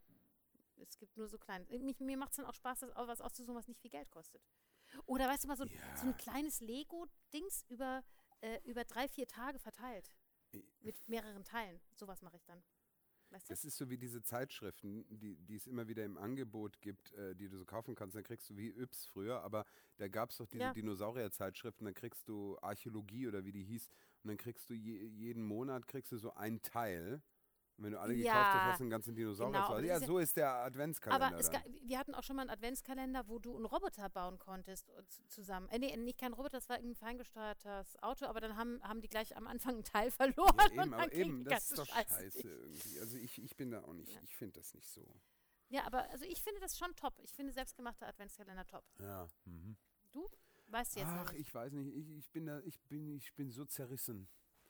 es gibt nur so kleine. Mich, mir macht es dann auch Spaß, das, auch was auszusuchen, was nicht viel Geld kostet. Oder weißt du mal, so, ein- Ja. so ein kleines Lego-Dings über, äh, über drei, vier Tage verteilt. I- Mit mehreren Teilen. Sowas mache ich dann. Weißt du? Das ist so wie diese Zeitschriften, die, die es immer wieder im Angebot gibt, äh, die du so kaufen kannst. Dann kriegst du wie Yps früher, aber da gab es doch diese Ja. Dinosaurier-Zeitschriften, dann kriegst du Archäologie oder wie die hieß. Und dann kriegst du je, jeden Monat kriegst du so ein Teil. Und wenn du alle gekauft Ja, hast, hast du einen ganzen Dinosaurier. genau, zu aber Hause. das Ja, ist ja- so ist der Adventskalender Aber es dann. ga, wir hatten auch schon mal einen Adventskalender, wo du einen Roboter bauen konntest und z- zusammen. Äh, nee, nicht kein Roboter, das war irgendein feingesteuertes Auto, aber dann haben, haben die gleich am Anfang einen Teil verloren. Ja, und eben, dann aber ging eben, die das ganze ist doch Scheiße scheiße nicht. irgendwie. Also ich, ich bin da auch nicht, Ja. ich finde das nicht so. Ja, aber also ich finde das schon top. Ich finde selbstgemachte Adventskalender top. Ja. Mhm. Du? Weißt du jetzt noch Ach, nicht. ich weiß nicht, ich, ich bin da, ich bin, ich bin so zerrissen.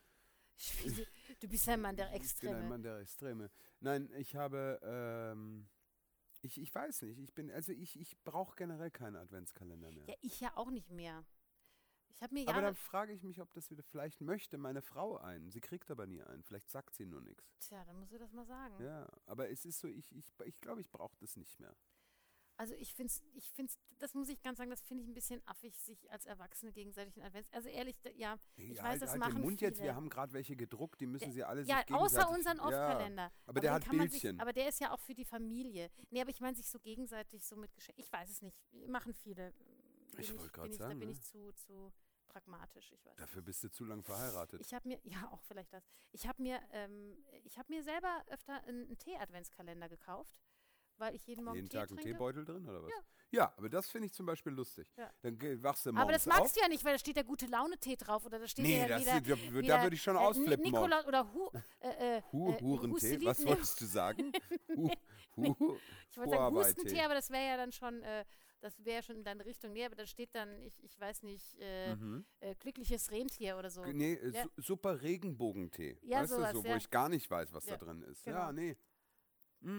Ich bin so- Du bist ja ein Mann der Ich bin ein Extreme. Mann der Extreme. Nein, ich habe, ähm, ich, ich weiß nicht, ich bin, also ich, ich brauche generell keinen Adventskalender mehr. Ja, ich ja auch nicht mehr. Ich habe mir aber Jahre... dann frage ich mich, ob das wieder, vielleicht möchte meine Frau einen, sie kriegt aber nie einen, vielleicht sagt sie nur nichts. Tja, dann musst du das mal sagen. Ja, aber es ist so, ich, ich, ich glaube, ich brauche das nicht mehr. Also ich finde es, ich find's, das muss ich ganz sagen, das finde ich ein bisschen affig, sich als Erwachsene gegenseitig in Advents... Also ehrlich, da- ja, ich Ja, weiß, halt, das halt machen den Mund jetzt, viele. wir haben gerade welche gedruckt, die müssen sie alle Ja, sich außer gegenseitig... unseren ja, Off-Kalender. aber der den hat kann man sich- Bildchen. Aber der ist ja auch für die Familie. Nee, aber ich meine sich so gegenseitig so mit Geschenken. Ich weiß es nicht. Machen viele. Bin Ich wollte grad bin sagen, Da bin ne? ich zu, zu pragmatisch. Ich weiß. Dafür bist du zu lang verheiratet. Ich habe mir, ja auch vielleicht das. Ich habe mir, ähm, ich habe mir selber öfter einen, einen Tee-Adventskalender gekauft, weil ich jeden Morgen Jeden Tee Tag ein trinke. Teebeutel drin, oder was? Ja. Ja, aber das finde ich zum Beispiel lustig. Ja. Dann geh- wachst du morgens Aber das auf. magst du ja nicht, weil da steht der gute Laune-Tee drauf oder da steht Nee, ja das, wieder, da, da wieder, würde ich schon äh, ausflippen. morgens. Nikolaus oder Hu, äh, äh, Hu, äh, Hurentee, Hustelin- was nee, wolltest du sagen? Hu, Hu, Ich wollte sagen Huawei-Tee. Hustentee, aber das wäre ja dann schon, äh, das wäre schon in deine Richtung. Nee, aber da steht dann, ich, ich weiß nicht, äh, Mhm. äh, glückliches Rentier oder so. Nee, äh, Ja. su super Regenbogentee. Ja, weißt sowas, du, so, wo ja. ich gar nicht weiß, was Ja, da drin ist. genau. Ja, nee. Hm.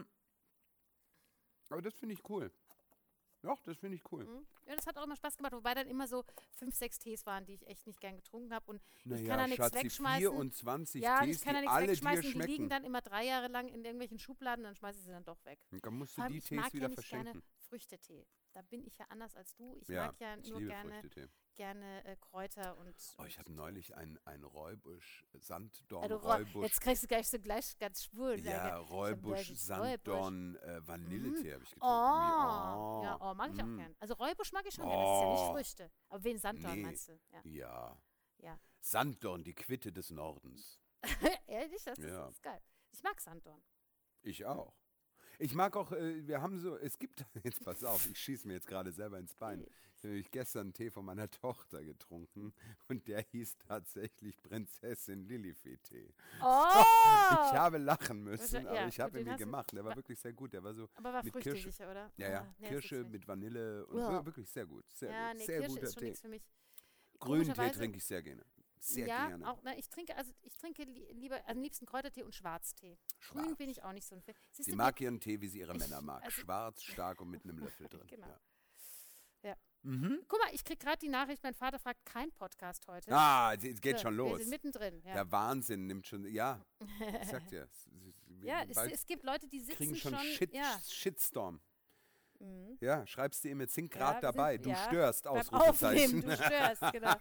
Aber das finde ich cool. Doch, das finde ich cool. Mhm. Ja, das hat auch immer Spaß gemacht, wobei dann immer so fünf, sechs Tees waren, die ich echt nicht gern getrunken habe. Und ich kann da Naja, nichts Schatzi, wegschmeißen. vierundzwanzig ja, Tees, ich kann da die nichts alle dir wegschmeißen, die liegen schmecken. dann immer drei Jahre lang in irgendwelchen Schubladen, dann schmeiße ich sie dann doch weg. Und dann musst du Vor allem, die ich Tees mag wieder ja nicht verschenken. gerne Früchtetee. Da bin ich ja anders als du. Ich Ja, mag ja ich nur liebe gerne, Früchtetee. gerne äh, Kräuter und. Oh, ich und habe neulich ein, ein Räubusch, also, Ro- Sanddorn-Räubusch. jetzt kriegst du gleich so gleich ganz schwul. Ja, Räubusch, Räubusch. Sanddorn, äh, Vanilletee habe ich getrunken. Oh, Wie, ja, oh, mag ich auch mm. gern. Also Räubusch mag ich schon gern, das ist ja Oh. nicht Früchte. Aber wen Sanddorn Nee. meinst du? Ja. Ja. Ja. Sanddorn, die Quitte des Nordens. Ehrlich, das, ist, Ja. das ist geil. Ich mag Sanddorn. Ich auch. Ich mag auch, äh, wir haben so, es gibt, jetzt pass auf, ich schieße mir jetzt gerade selber ins Bein. Ich habe nämlich gestern einen Tee von meiner Tochter getrunken und der hieß tatsächlich Prinzessin Lilifee-Tee. Oh! Ich habe lachen müssen, Ja, aber ich gut, habe ihn den mir hast du- gemacht. Der war wa- wirklich sehr gut. Der war so Aber war mit Früchte Kirsche. sicher, oder? Ja, ja, Ah, nee, das Kirsche ist mit Vanille und Ja. wirklich sehr gut. Sehr Ja, gut. nee, Sehr Kirsche guter ist schon Tee. nichts für mich. Grünen Tee Komischerweise- trinke ich sehr gerne. Sehr ja, gerne. auch, na, ich trinke, also ich trinke li lieber, am liebsten Kräutertee und Schwarztee. Grün Schwarz. bin ich auch nicht so ein Fan. Siehst Sie du, mag ihren Tee, wie sie ihre Ich- Männer mag. also- Schwarz, stark und mit einem Löffel drin. Genau. Ja. Ja. Mhm. Guck mal, ich krieg gerade die Nachricht, mein Vater fragt, kein Podcast heute. Ah, es geht So, schon Wir los. sind mittendrin. Ja, Der Wahnsinn nimmt schon, ja, ich sag dir. es- es- ja es, bald es gibt Leute, die sitzen kriegen schon, schon. Shit, ja. Shitstorm. Mhm. Ja, schreibst du ihm jetzt, sind Ja, gerade wir dabei, sind- du ja, störst, Beim Ausrufezeichen. Aufnehmen, du störst, genau.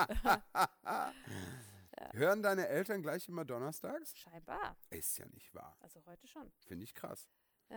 Hören deine Eltern gleich immer donnerstags? Scheinbar. Ist ja nicht wahr. Also heute schon. Finde ich krass.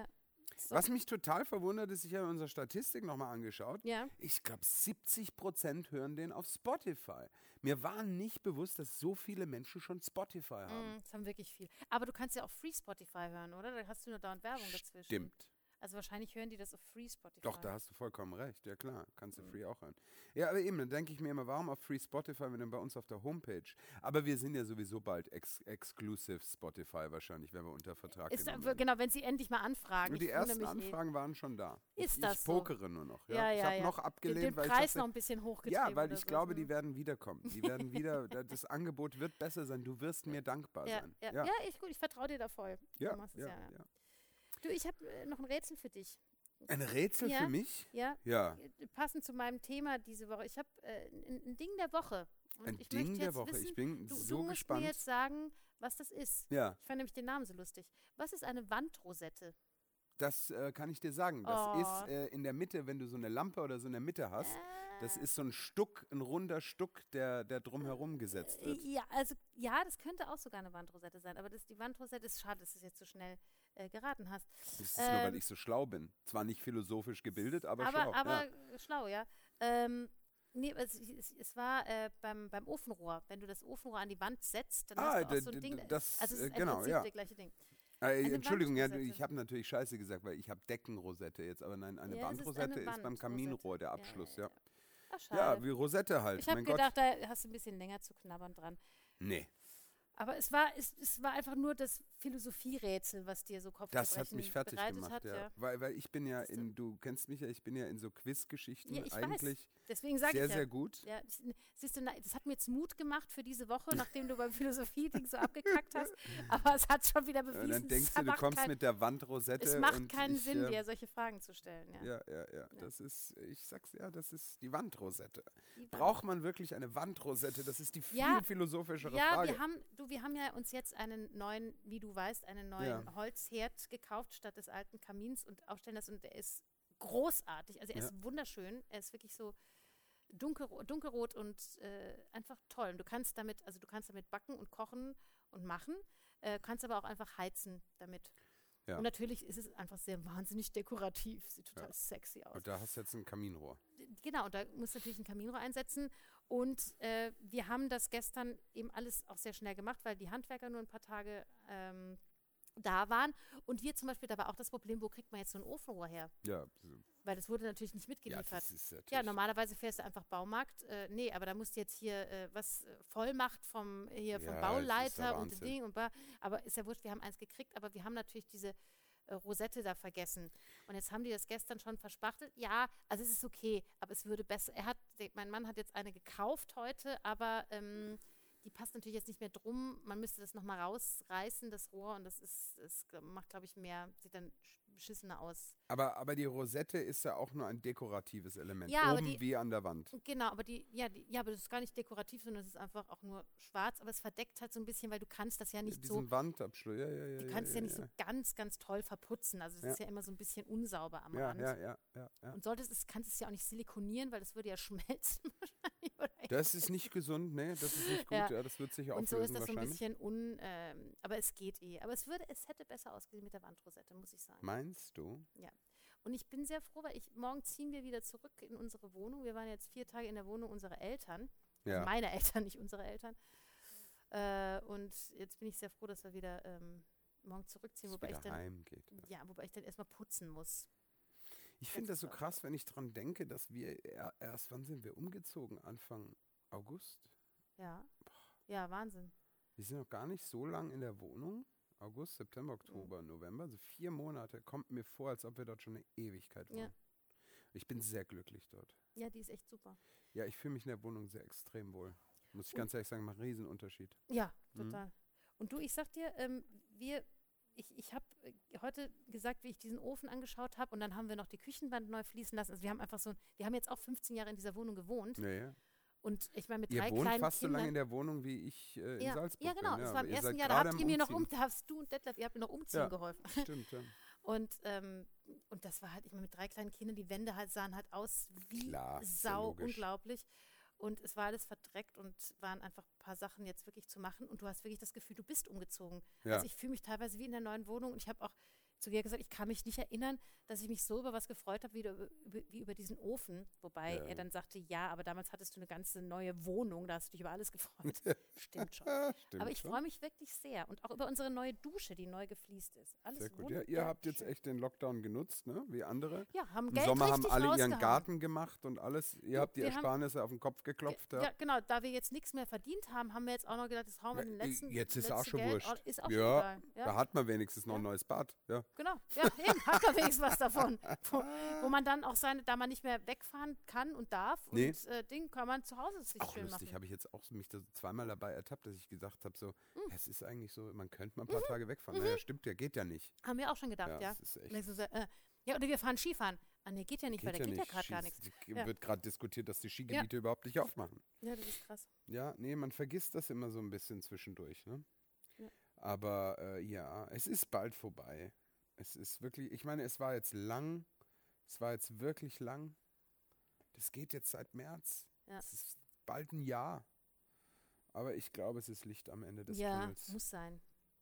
So. Was mich total verwundert ist, ich habe unsere Statistik nochmal angeschaut. Ja. Ich glaube, siebzig Prozent hören den auf Spotify. Mir war nicht bewusst, dass so viele Menschen schon Spotify haben. Mm, das haben wirklich viel. Aber du kannst ja auch Free Spotify hören, oder? Da hast du nur dauernd Werbung dazwischen. Stimmt. Also wahrscheinlich hören die das auf Free Spotify. Doch, da hast du vollkommen recht. Ja klar, kannst du Free auch hören. Ja, aber eben, dann denke ich mir immer, warum auf Free Spotify, wenn denn bei uns auf der Homepage? Aber wir sind ja sowieso bald ex exclusive Spotify wahrscheinlich, wenn wir unter Vertrag Ist da, genommen werden. genau, wenn sie endlich mal anfragen. Und die Ich wundere ersten mich eh. Anfragen waren schon da. Ist ich, das ich so? pokere nur noch. Ja, Ja, ich ja, habe ja. noch Den, abgelehnt, den weil Preis ich dachte, noch ein bisschen hochgetrieben. ja, weil oder ich so, glaube, ne? die werden wiederkommen. Die werden wieder, das Angebot wird besser sein. Du wirst mir dankbar ja, sein. ja, ja. ja, ich, gut, ich vertraue dir da voll. ja, Du machst es ja, ja, ja. ja. Du, ich habe äh, noch ein Rätsel für dich. Ein Rätsel Ja. für mich? Ja, Ja. äh, passend zu meinem Thema diese Woche. Ich habe äh, ein, ein Ding der Woche. Und Ein ich Ding möchte der jetzt Woche. Wissen, Ich bin du, so du musst gespannt. mir jetzt sagen, was das ist. Ja, Ich fand nämlich den Namen so lustig. Was ist eine Wandrosette? das äh, kann ich dir sagen. Das Oh. ist äh, in der Mitte, wenn du so eine Lampe oder so in der Mitte hast. Das Äh, ist so ein Stuck, ein runder Stuck, der, der drumherum gesetzt wird. Ja, also ja, das könnte auch sogar eine Wandrosette sein, aber das, die Wandrosette ist schade, dass du es jetzt so schnell äh, geraten hast. Das ist nur, weil ähm, ich so schlau bin. Zwar nicht philosophisch gebildet, aber, Aber, schlau. aber ja. schlau, ja. Ähm, nee, es, es, es war äh, beim, beim Ofenrohr. Wenn du das Ofenrohr an die Wand setzt, dann Ah, hast du auch d- so ein d- Ding. das, also es äh, ist im genau, Prinzip ja. das gleiche Ding. Äh, eine Entschuldigung, ja, du, Wandrosette. ich habe natürlich Scheiße gesagt, weil ich habe Deckenrosette jetzt, aber nein, eine Ja, es ist Wandrosette eine ist, beim Wandrosette. Kaminrohr der Ja, Abschluss, ja, ja. ja. Ach, Ja, schade. wie Rosette halt, ich habe mein Gott. gedacht, da hast du ein bisschen länger zu knabbern dran. Nee, Aber es war, es, es war einfach nur das Philosophierätsel, was dir so Kopfzerbrechen das hat mich fertig bereitet gemacht, hat. ja. Ja. Weil, weil ich bin ja Siehst du? in, du kennst mich ja, ich bin ja in so Quizgeschichten Ja, ich eigentlich weiß. Deswegen sage sehr, ich ja. sehr gut. Ja, ich- siehst du, na, das hat mir jetzt Mut gemacht für diese Woche, nachdem du beim Philosophie-Ding so abgekackt hast. Aber es hat schon wieder Und bewiesen, dann denkst es du, du macht kommst kein, mit der Wandrosette. es macht und keinen ich, Sinn, äh, dir solche Fragen zu stellen. Ja. Ja, ja, ja, das ist, ich sag's ja, das ist die Wandrosette. Die Wand- Braucht man wirklich eine Wandrosette? Das ist die viel Ja, philosophischere Ja, Frage. wir haben, du, wir haben ja uns jetzt einen neuen, wie du weißt, einen neuen Ja. Holzherd gekauft statt des alten Kamins und aufstellen lassen. Und der ist großartig. Also er Ja. ist wunderschön. Er ist wirklich so dunkelrot, dunkelrot und äh, einfach toll. Und du kannst damit, also du kannst damit backen und kochen und machen, äh, kannst aber auch einfach heizen damit. Ja. Und natürlich ist es einfach sehr wahnsinnig dekorativ. Sieht total Ja. sexy aus. Und da hast du jetzt ein Kaminrohr. Genau, und da musst du natürlich ein Kaminrohr einsetzen. Und äh, wir haben das gestern eben alles auch sehr schnell gemacht, weil die Handwerker nur ein paar Tage ähm, da waren. Und wir zum Beispiel, da war auch das Problem, wo kriegt man jetzt so ein Ofenrohr her? Ja, Weil das wurde natürlich nicht ja mitgeliefert. das ist natürlich. Ja, normalerweise fährst du einfach Baumarkt. Äh, nee, aber da musst du jetzt hier äh, was äh, Vollmacht vom, hier vom Ja, das ist der Bauleiter und Wahnsinn. Ding und bla. Aber ist ja wurscht, wir haben eins gekriegt, aber wir haben natürlich diese äh, Rosette da vergessen. Und jetzt haben die das gestern schon verspachtelt. Ja, also es ist okay, aber es würde besser. Er hat, der, mein Mann hat jetzt eine gekauft heute, aber ähm, die passt natürlich jetzt nicht mehr drum. Man müsste das nochmal rausreißen, das Rohr, und das ist, es macht, glaube ich, mehr, sieht dann sch- beschissener aus. Aber, aber die Rosette ist ja auch nur ein dekoratives Element. Ja, aber Oben die- wie an der Wand. Genau, aber die, ja, die, ja, aber das ist gar nicht dekorativ, sondern es ist einfach auch nur schwarz, aber es verdeckt halt so ein bisschen, weil du kannst das ja nicht Diesen so, Wandabschluss, ja, ja, ja. du ja, kannst ja, ja nicht ja. so ganz, ganz toll verputzen. Also es Ja. ist ja immer so ein bisschen unsauber am Ja, Rand. ja, ja, ja, ja. Und solltest es, kannst es ja auch nicht silikonieren, weil das würde ja schmelzen wahrscheinlich. Oder Das ist nicht gesund, nee, das ist nicht gut. Ja. Ja, das wird sich Und so ist auflösen das so ein wahrscheinlich. bisschen un, ähm, aber es geht eh. Aber es würde, es hätte besser ausgesehen mit der Wandrosette, muss ich sagen. Meinst du? Und ich bin sehr froh, weil ich, morgen ziehen wir wieder zurück in unsere Wohnung. Wir waren jetzt vier Tage in der Wohnung unserer Eltern. Also Ja. meine Eltern, nicht unsere Eltern. Äh, und jetzt bin ich sehr froh, dass wir wieder ähm, morgen zurückziehen, Dass es wobei ich wieder dann, heimgeht. Ja. ja, wobei ich dann erstmal putzen muss. Ich finde das so Letzte krass, wenn ich dran denke, dass wir er- erst, wann sind wir umgezogen? Anfang August? Ja. Ja, Wahnsinn. Wir sind noch gar nicht so lang in der Wohnung. August, September, Oktober, November, also vier Monate. Kommt mir vor, als ob wir dort schon eine Ewigkeit Ja. waren. Ich bin sehr glücklich dort. Ja, die ist echt super. Ja, ich fühle mich in der Wohnung sehr extrem wohl. Muss ich Und- ganz ehrlich sagen, macht einen Riesenunterschied. Ja, Mhm. total. Und du, ich sag dir, ähm, wir, ich, ich habe heute gesagt, wie ich diesen Ofen angeschaut habe und dann haben wir noch die Küchenwand neu fließen lassen. Also wir haben einfach so, wir haben jetzt auch fünfzehn Jahre in dieser Wohnung gewohnt. Ja, ja. Und ich meine, mit Ihr drei wohnt kleinen fast Kindern. so lange in der Wohnung, wie ich äh, in ja, Salzburg ja, genau. bin. Es war im Ihr ersten seid Jahr, da gerade habt am ihr mir noch um, Umziehen. da hast du und Detlef, ihr habt mir noch umziehen Ja. geholfen. Stimmt, ja. Und, ähm, und das war halt, ich meine, mit drei kleinen Kindern, die Wände halt sahen halt aus wie Klar, ist ja Sau, logisch. unglaublich. Und es war alles verdreckt und waren einfach ein paar Sachen jetzt wirklich zu machen. Und du hast wirklich das Gefühl, du bist umgezogen. Ja. Also ich fühle mich teilweise wie in der neuen Wohnung. Und ich habe auch zu ihr gesagt, ich kann mich nicht erinnern, dass ich mich so über was gefreut habe, wie, über, wie über diesen Ofen. Wobei Ja. er dann sagte, ja, aber damals hattest du eine ganze neue Wohnung, da hast du dich über alles gefreut. Stimmt schon. Stimmt Aber ich schon. freue mich wirklich sehr. Und auch über unsere neue Dusche, die neu gefliest ist. Alles Sehr gut. Ja, ihr habt jetzt wunderschön. echt den Lockdown genutzt, ne? Wie andere. Ja, haben Im Geld Sommer haben richtig alle ihren rausgehauen. Garten gemacht und alles. Ihr Du, habt die wir haben- Ersparnisse auf den Kopf geklopft. Ja. Ja. genau. Da wir jetzt nichts mehr verdient haben, haben wir jetzt auch noch gedacht, das hauen wir Ja, den letzten jetzt ist letzte auch schon Geld, wurscht. auch- Ist auch Ja, schon egal. Ja, Da hat man wenigstens noch ein Ja. neues Bad. Ja. genau. Ja, eben, hat man wenigstens was davon. Wo, wo man dann auch seine, da man nicht mehr wegfahren kann und darf Nee. und äh, Ding, kann man zu Hause sich Auch schön lustig, machen. habe ich jetzt auch so mich da zweimal dabei ertappt, dass ich gesagt habe, so, Hm. es ist eigentlich so, man könnte mal ein paar Tage wegfahren. Naja, stimmt ja, geht ja nicht. Haben wir auch schon gedacht, ja. das ist Und echt. dann so, äh, ja, oder wir fahren Skifahren. Ah, nee, geht ja nicht, weil da geht ja gerade gar nichts. Es Ja. wird gerade diskutiert, dass die Skigebiete überhaupt nicht aufmachen. Ja, das ist krass. Ja, nee, man vergisst das immer so ein bisschen zwischendurch, ne? Ja. Aber äh, ja, es ist bald vorbei. Es ist wirklich, ich meine, es war jetzt lang, es war jetzt wirklich lang. Das geht jetzt seit März. Ja. Es ist bald ein Jahr. Aber ich glaube, es ist Licht am Ende des Ja, Tunnels. muss sein.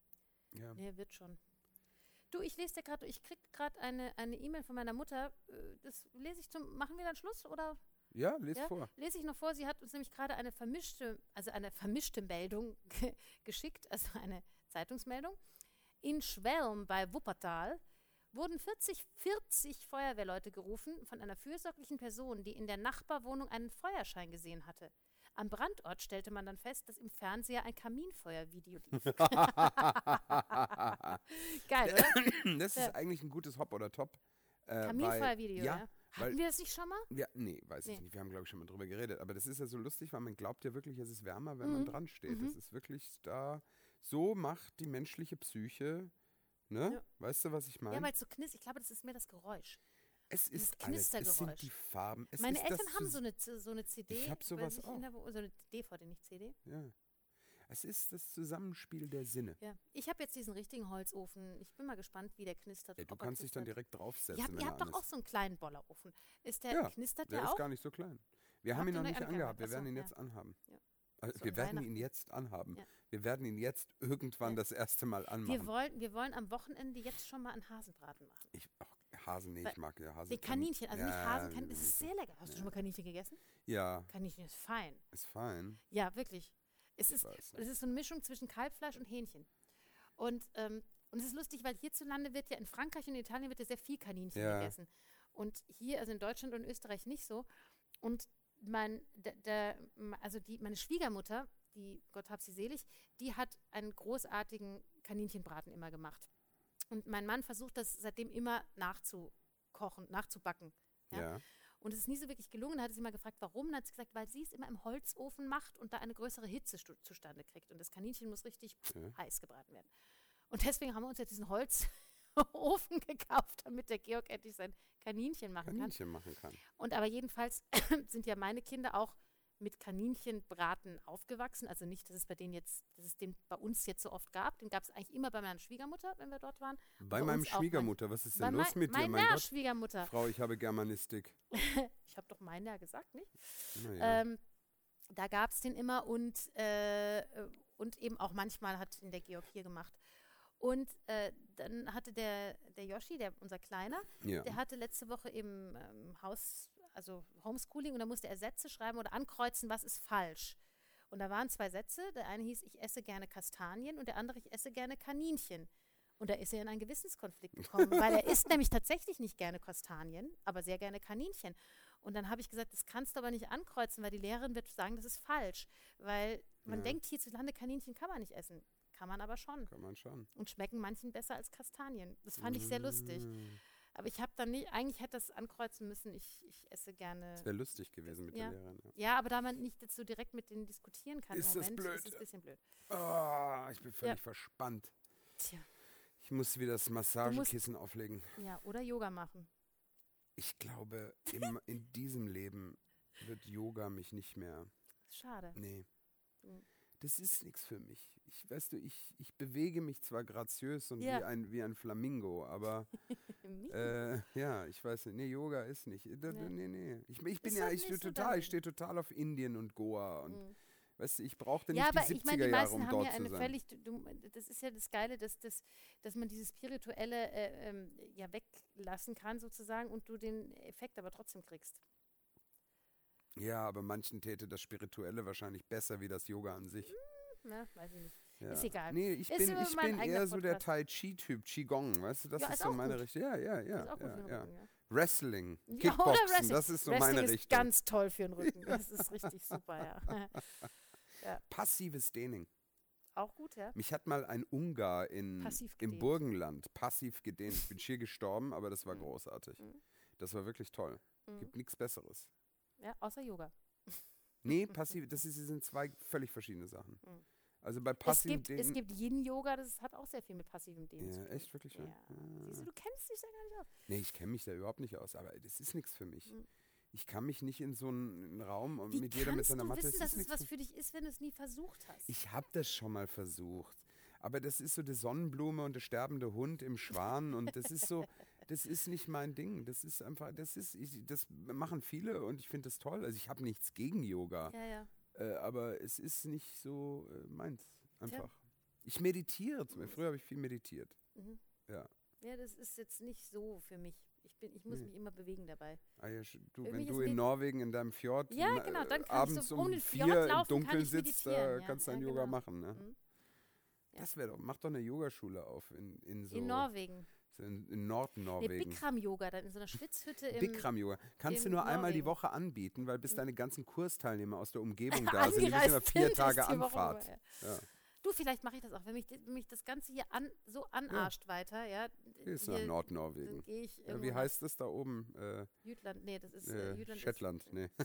Ja. Nee, wird schon. Du, ich lese dir gerade, ich krieg gerade eine eine E-Mail von meiner Mutter. Äh, Das lese ich zum, machen wir dann Schluss oder Ja, les Ja? vor. lese ich noch vor? Sie hat uns nämlich gerade eine vermischte, also eine vermischte Meldung ge geschickt, also eine Zeitungsmeldung. In Schwelm bei Wuppertal wurden vierzig, vierzig Feuerwehrleute gerufen von einer fürsorglichen Person, die in der Nachbarwohnung einen Feuerschein gesehen hatte. Am Brandort stellte man dann fest, dass im Fernseher ein Kaminfeuervideo lief. Geil, oder? Das Ja. ist eigentlich ein gutes Hop oder Top. Äh, weil, Kaminfeuervideo, ja. ja, Hatten weil- wir das nicht schon mal? Ja, nee, weiß ich Nee. nicht. Wir haben, glaube ich, schon mal drüber geredet. Aber das ist ja so lustig, weil man glaubt ja wirklich, es ist wärmer, wenn man Mhm. dran steht. Mhm. Das ist wirklich da. So macht die menschliche Psyche, ne? Ja. Weißt du, was ich meine? Ja, weil es so knistert. Ich glaube, das ist mehr das Geräusch. es dieses ist alles. Es sind Knistergeräusch. die Farben. Es Meine ist Eltern das haben Zus- so eine, Z- so eine C D. Ich hab bei sowas sich auch. in der Wo- so eine D V D, nicht C D. Ja. Es ist das Zusammenspiel der Sinne. Ja. Ich habe jetzt diesen richtigen Holzofen. Ich bin mal gespannt, wie der knistert. Ja, du ob er kannst dich dann knistert. direkt draufsetzen. Ihr habt, wenn ihr er habt doch an auch ist. so einen kleinen Bollerofen. Ist der, Ja, knistert Der der ist auch? gar nicht so klein. Wir Habt haben ihn ihr noch noch nicht angehabt? angehabt. Wir Ach so, werden ihn ja. jetzt anhaben. Ja. Also So wir an werden ihn Weihnachten. jetzt anhaben. Ja. Wir werden ihn jetzt irgendwann Ja. das erste Mal Wir anmachen. wollen, wir wollen am Wochenende jetzt schon mal einen Hasenbraten machen. Ich, ach, Hasen, nee, Weil- ich mag ja Hasen. Nee, Kaninchen, also nicht Ja, Hasen, Kaninchen. Das nee, ist sehr lecker. Hast du Ja. schon mal Kaninchen gegessen? Ja, Kaninchen ist fein. ist fein. Ja, wirklich. Es ist, weiß es ist so eine Mischung zwischen Kalbfleisch und Hähnchen. Und, ähm, und es ist lustig, weil hierzulande wird ja in Frankreich und in Italien wird ja sehr viel Kaninchen Ja. gegessen. Und hier, also in Deutschland und Österreich nicht so. Und mein, der, der, also die, meine Schwiegermutter, die, Gott hab sie selig, die hat einen großartigen Kaninchenbraten immer gemacht. Und mein Mann versucht das seitdem immer nachzukochen, nachzubacken. Ja. Ja. Und es ist nie so wirklich gelungen. Da hat sie mal gefragt, warum. Dann hat sie gesagt, weil sie es immer im Holzofen macht und da eine größere Hitze stu- zustande kriegt. Und das Kaninchen muss richtig Ja. heiß gebraten werden. Und deswegen haben wir uns jetzt diesen Holzofen gekauft, damit der Georg endlich sein Kaninchen machen kann. Kaninchen machen kann. Und aber jedenfalls sind ja meine Kinder auch mit Kaninchenbraten aufgewachsen. Also nicht, dass es bei denen jetzt, dass es den bei uns jetzt so oft gab. Den gab es eigentlich immer bei meiner Schwiegermutter, wenn wir dort waren. Bei Bei meiner uns auch Schwiegermutter, was ist Bei denn los mein, mit dir, mein meiner Gott? Schwiegermutter. Frau, ich habe Germanistik. Ich habe doch meine ja gesagt, nicht? Naja. Ähm, da gab es den immer und, äh, und eben auch manchmal hat ihn der Georg hier gemacht. Und äh, dann hatte der, der Yoshi, der, unser Kleiner, ja. der hatte letzte Woche im ähm, Haus, also Homeschooling, und da musste er Sätze schreiben oder ankreuzen, was ist falsch. Und da waren zwei Sätze. Der eine hieß, ich esse gerne Kastanien, und der andere, ich esse gerne Kaninchen. Und da ist er in einen Gewissenskonflikt gekommen, weil er isst nämlich tatsächlich nicht gerne Kastanien, aber sehr gerne Kaninchen. Und dann habe ich gesagt, das kannst du aber nicht ankreuzen, weil die Lehrerin wird sagen, das ist falsch. Weil man Ja. denkt, hierzulande Kaninchen kann man nicht essen. Kann man aber schon. Kann man schon. Und schmecken manchen besser als Kastanien. Das fand ich sehr lustig. Mm. Aber ich habe dann nicht, eigentlich hätte das ankreuzen müssen, ich, ich esse gerne. Das wäre lustig gewesen mit Ja. der Lehrerin. Ja. Ja, aber da man nicht jetzt so direkt mit denen diskutieren kann Ist im das Moment, blöd. ist es ein bisschen blöd. Ah, ich bin völlig verspannt. Tja. Ich muss wieder das Massagekissen auflegen. Ja, oder Yoga machen. Ich glaube, im, in diesem Leben wird Yoga mich nicht mehr. Schade. Nee. Mhm. Das ist nichts für mich. Ich, weißt du, ich, ich bewege mich zwar graziös und Ja. wie, ein, wie ein Flamingo, aber äh, ja, ich weiß nicht. Nee, Yoga ist nicht. Da, da, nee, nee. Ich, ich bin Ist ja, halt ich stehe nicht so total, dein ich stehe total auf Indien und Goa und Mhm. weißt du, ich brauchte nicht Ja, aber die ich meine, siebziger die Jahre, meisten um haben dort ja zu eine sein. völlig, du, das ist ja das Geile, dass, dass, dass man dieses Spirituelle äh, ähm, ja weglassen kann sozusagen und du den Effekt aber trotzdem kriegst. Ja, aber manchen täte das Spirituelle wahrscheinlich besser wie das Yoga an sich. Na, weiß ich nicht. Ja. Ist egal. Nee, ich Ist bin, immer ich mein bin eigener eher so der Podcast. Tai Chi-Typ, Qigong, weißt du, das Ja, ist ist so auch meine gut. Richtung. Ja, ja, ja. ist auch gut ja, für den ja. Rücken, ja. Wrestling, Ja, oder Kickboxen, Wrestling. das ist so Wrestling meine ist Richtung. ganz toll für den Rücken. Das ist richtig super, ja. Passives Dehning. Auch gut, ja. Mich hat mal ein Ungar in, Passiv im gedehnt. Burgenland passiv gedehnt. Ich bin schier gestorben, aber das war Mhm. großartig. Mhm. Das war wirklich toll. Mhm. Gibt nichts Besseres. Ja, außer Yoga. Nee, passiv, das ist, sind zwei völlig verschiedene Sachen. Mhm. Also bei Es passivem gibt, es gibt Yin-Yoga, das hat auch sehr viel mit passivem Dehnen zu Ja, tun. echt, wirklich? Ja. Ja. Siehst du, du kennst dich da gar nicht aus. Nee, ich kenne mich da überhaupt nicht aus, aber das ist nichts für mich. Mhm. Ich kann mich nicht in so einen, einen Raum und Wie mit jeder mit kannst seiner du Matte. wissen, das dass ist es nichts was für für dich ist, wenn du es nie versucht hast? Ich habe das schon mal versucht. Aber das ist so die Sonnenblume und der sterbende Hund im Schwan und das ist so, das ist nicht mein Ding. Das ist einfach, das ist, ich, das machen viele und ich finde das toll. Also ich habe nichts gegen Yoga, ja, ja. äh, aber es ist nicht so äh, meins. Einfach. Ich meditiere. Zum Beispiel. Früher habe ich viel meditiert. Mhm. Ja. Ja, das ist jetzt nicht so für mich. Ich, bin, ich muss Nee. mich immer bewegen dabei. Ah ja, sch- du, Für wenn mich du ist in Med- Norwegen in deinem Fjord Ja, na- genau, dann äh, kann ich abends so um um den vier Fjord im laufen, kann Dunkeln ich sitzt, da meditieren, ja. kannst du Ja, dann Yoga genau. machen. Ne? Mhm. Ja. Das wäre doch, mach doch eine Yogaschule auf in, in so In Norwegen. so in, in Nord-Norwegen. Nee, Bikram-Yoga, dann in so einer Schwitzhütte im... Bikram-Yoga. Kannst du in nur einmal die Norwegen. Woche anbieten, weil bis Mhm. deine ganzen Kursteilnehmer aus der Umgebung da sind, die müssen Angereist immer vier sind, ist Tage die Woche Anfahrt. vorher. Ja. Du, vielleicht mache ich das auch. Wenn mich, wenn mich das Ganze hier an, so anarscht weiter, ja. Ist hier, nach Nordnorwegen. Dann gehe ich Ja, irgendwo wie nach heißt es da oben? Äh, Jütland. Nee, das ist äh, äh, Jütland. Shetland, Ist, nee.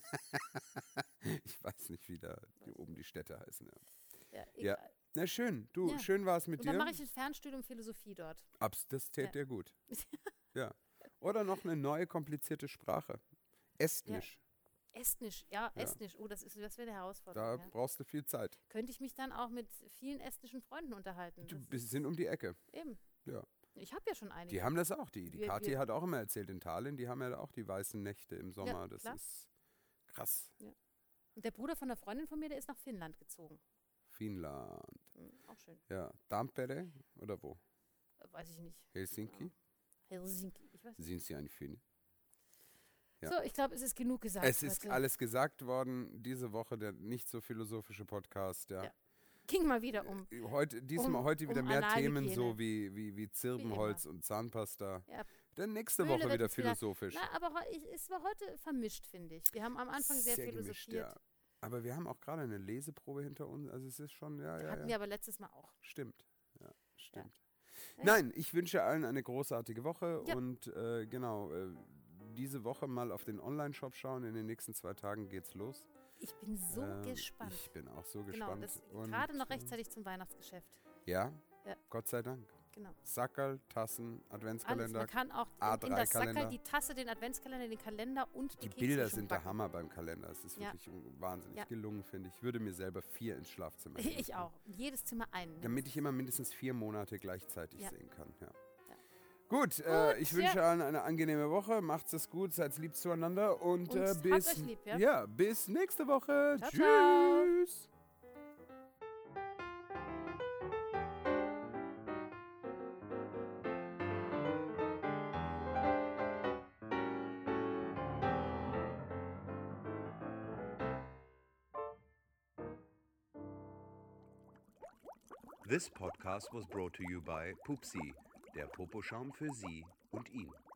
Ich weiß nicht, wie da die, oben die Städte heißen. Ja. ja, Ja. egal. Na schön, du, Ja. schön war es mit Und dir. dann mache ich ein Fernstudium Philosophie dort. Abs, das täte Ja. dir gut. Ja. Oder noch eine neue komplizierte Sprache. Estnisch. Estnisch, ja, Ja. Estnisch. Oh, das, ist- das wäre eine Da Herausforderung. Ja. brauchst du viel Zeit. Könnte ich mich dann auch mit vielen estnischen Freunden unterhalten. Du Das bist- ist- sind um die Ecke. Eben. Ja. Ich habe ja schon einige. Die haben das auch. Die, die Wir- Kathi wir- hat auch immer erzählt, in Tallinn, die haben ja auch die weißen Nächte im Sommer. das klar. ist krass. Und der Bruder von einer Freundin von mir, der ist nach Finnland gezogen. Finnland. Hm, auch schön. Ja. Tampere oder wo? Äh, Weiß ich nicht. Helsinki? Helsinki. Ich weiß nicht. Sind Sie ein Finn? Ja. So, ich glaube, es ist genug gesagt. Es ist heute. alles gesagt worden. Diese Woche der nicht so philosophische Podcast. Ja. Ja. Ging mal wieder um. Heute, diesmal Um- heute wieder um mehr Themen Analhygiene. so wie, wie, wie Zirbenholz und Zahnpasta. Ja. Dann nächste Höhle Woche wird wieder jetzt wieder- philosophisch. Na, aber heu- ich- es war heute vermischt, finde ich. Wir haben am Anfang sehr, gemischt, philosophiert. ja. Aber wir haben auch gerade eine Leseprobe hinter uns. Also es ist schon, ja, ja, Hatten ja. wir aber letztes Mal auch. Stimmt. Ja, stimmt. Ja. Nein, ich wünsche allen eine großartige Woche Ja. und äh, genau, äh, diese Woche mal auf den Online-Shop schauen. In den nächsten zwei Tagen geht's los. Ich bin so Ähm, gespannt. Ich bin auch so Genau, gespannt. das Und, gerade noch äh, rechtzeitig zum Weihnachtsgeschäft. Ja, Ja. Gott sei Dank. Genau. Sackerl, Tassen, Alles. Adventskalender. Man kann auch A in, in drei das Sackerl Kalender. die Tasse, den Adventskalender, den Kalender und die, Die Kekse Bilder schon sind der backen. Hammer beim Kalender. Es ist Ja. wirklich wahnsinnig Ja. gelungen, finde ich. Ich würde mir selber vier ins Schlafzimmer Ich hängen. auch. Jedes Zimmer einen. Damit ich immer mindestens vier Monate gleichzeitig Ja. sehen kann. Ja. Ja. Gut, äh, ich wünsche ja. allen eine angenehme Woche. Macht's es gut, seid lieb zueinander und, Und äh, habt bis, euch lieb, ja? bis nächste Woche. Ciao, ciao. Tschüss. This podcast was brought to you by Pupsi, der Poposchaum für Sie und ihn.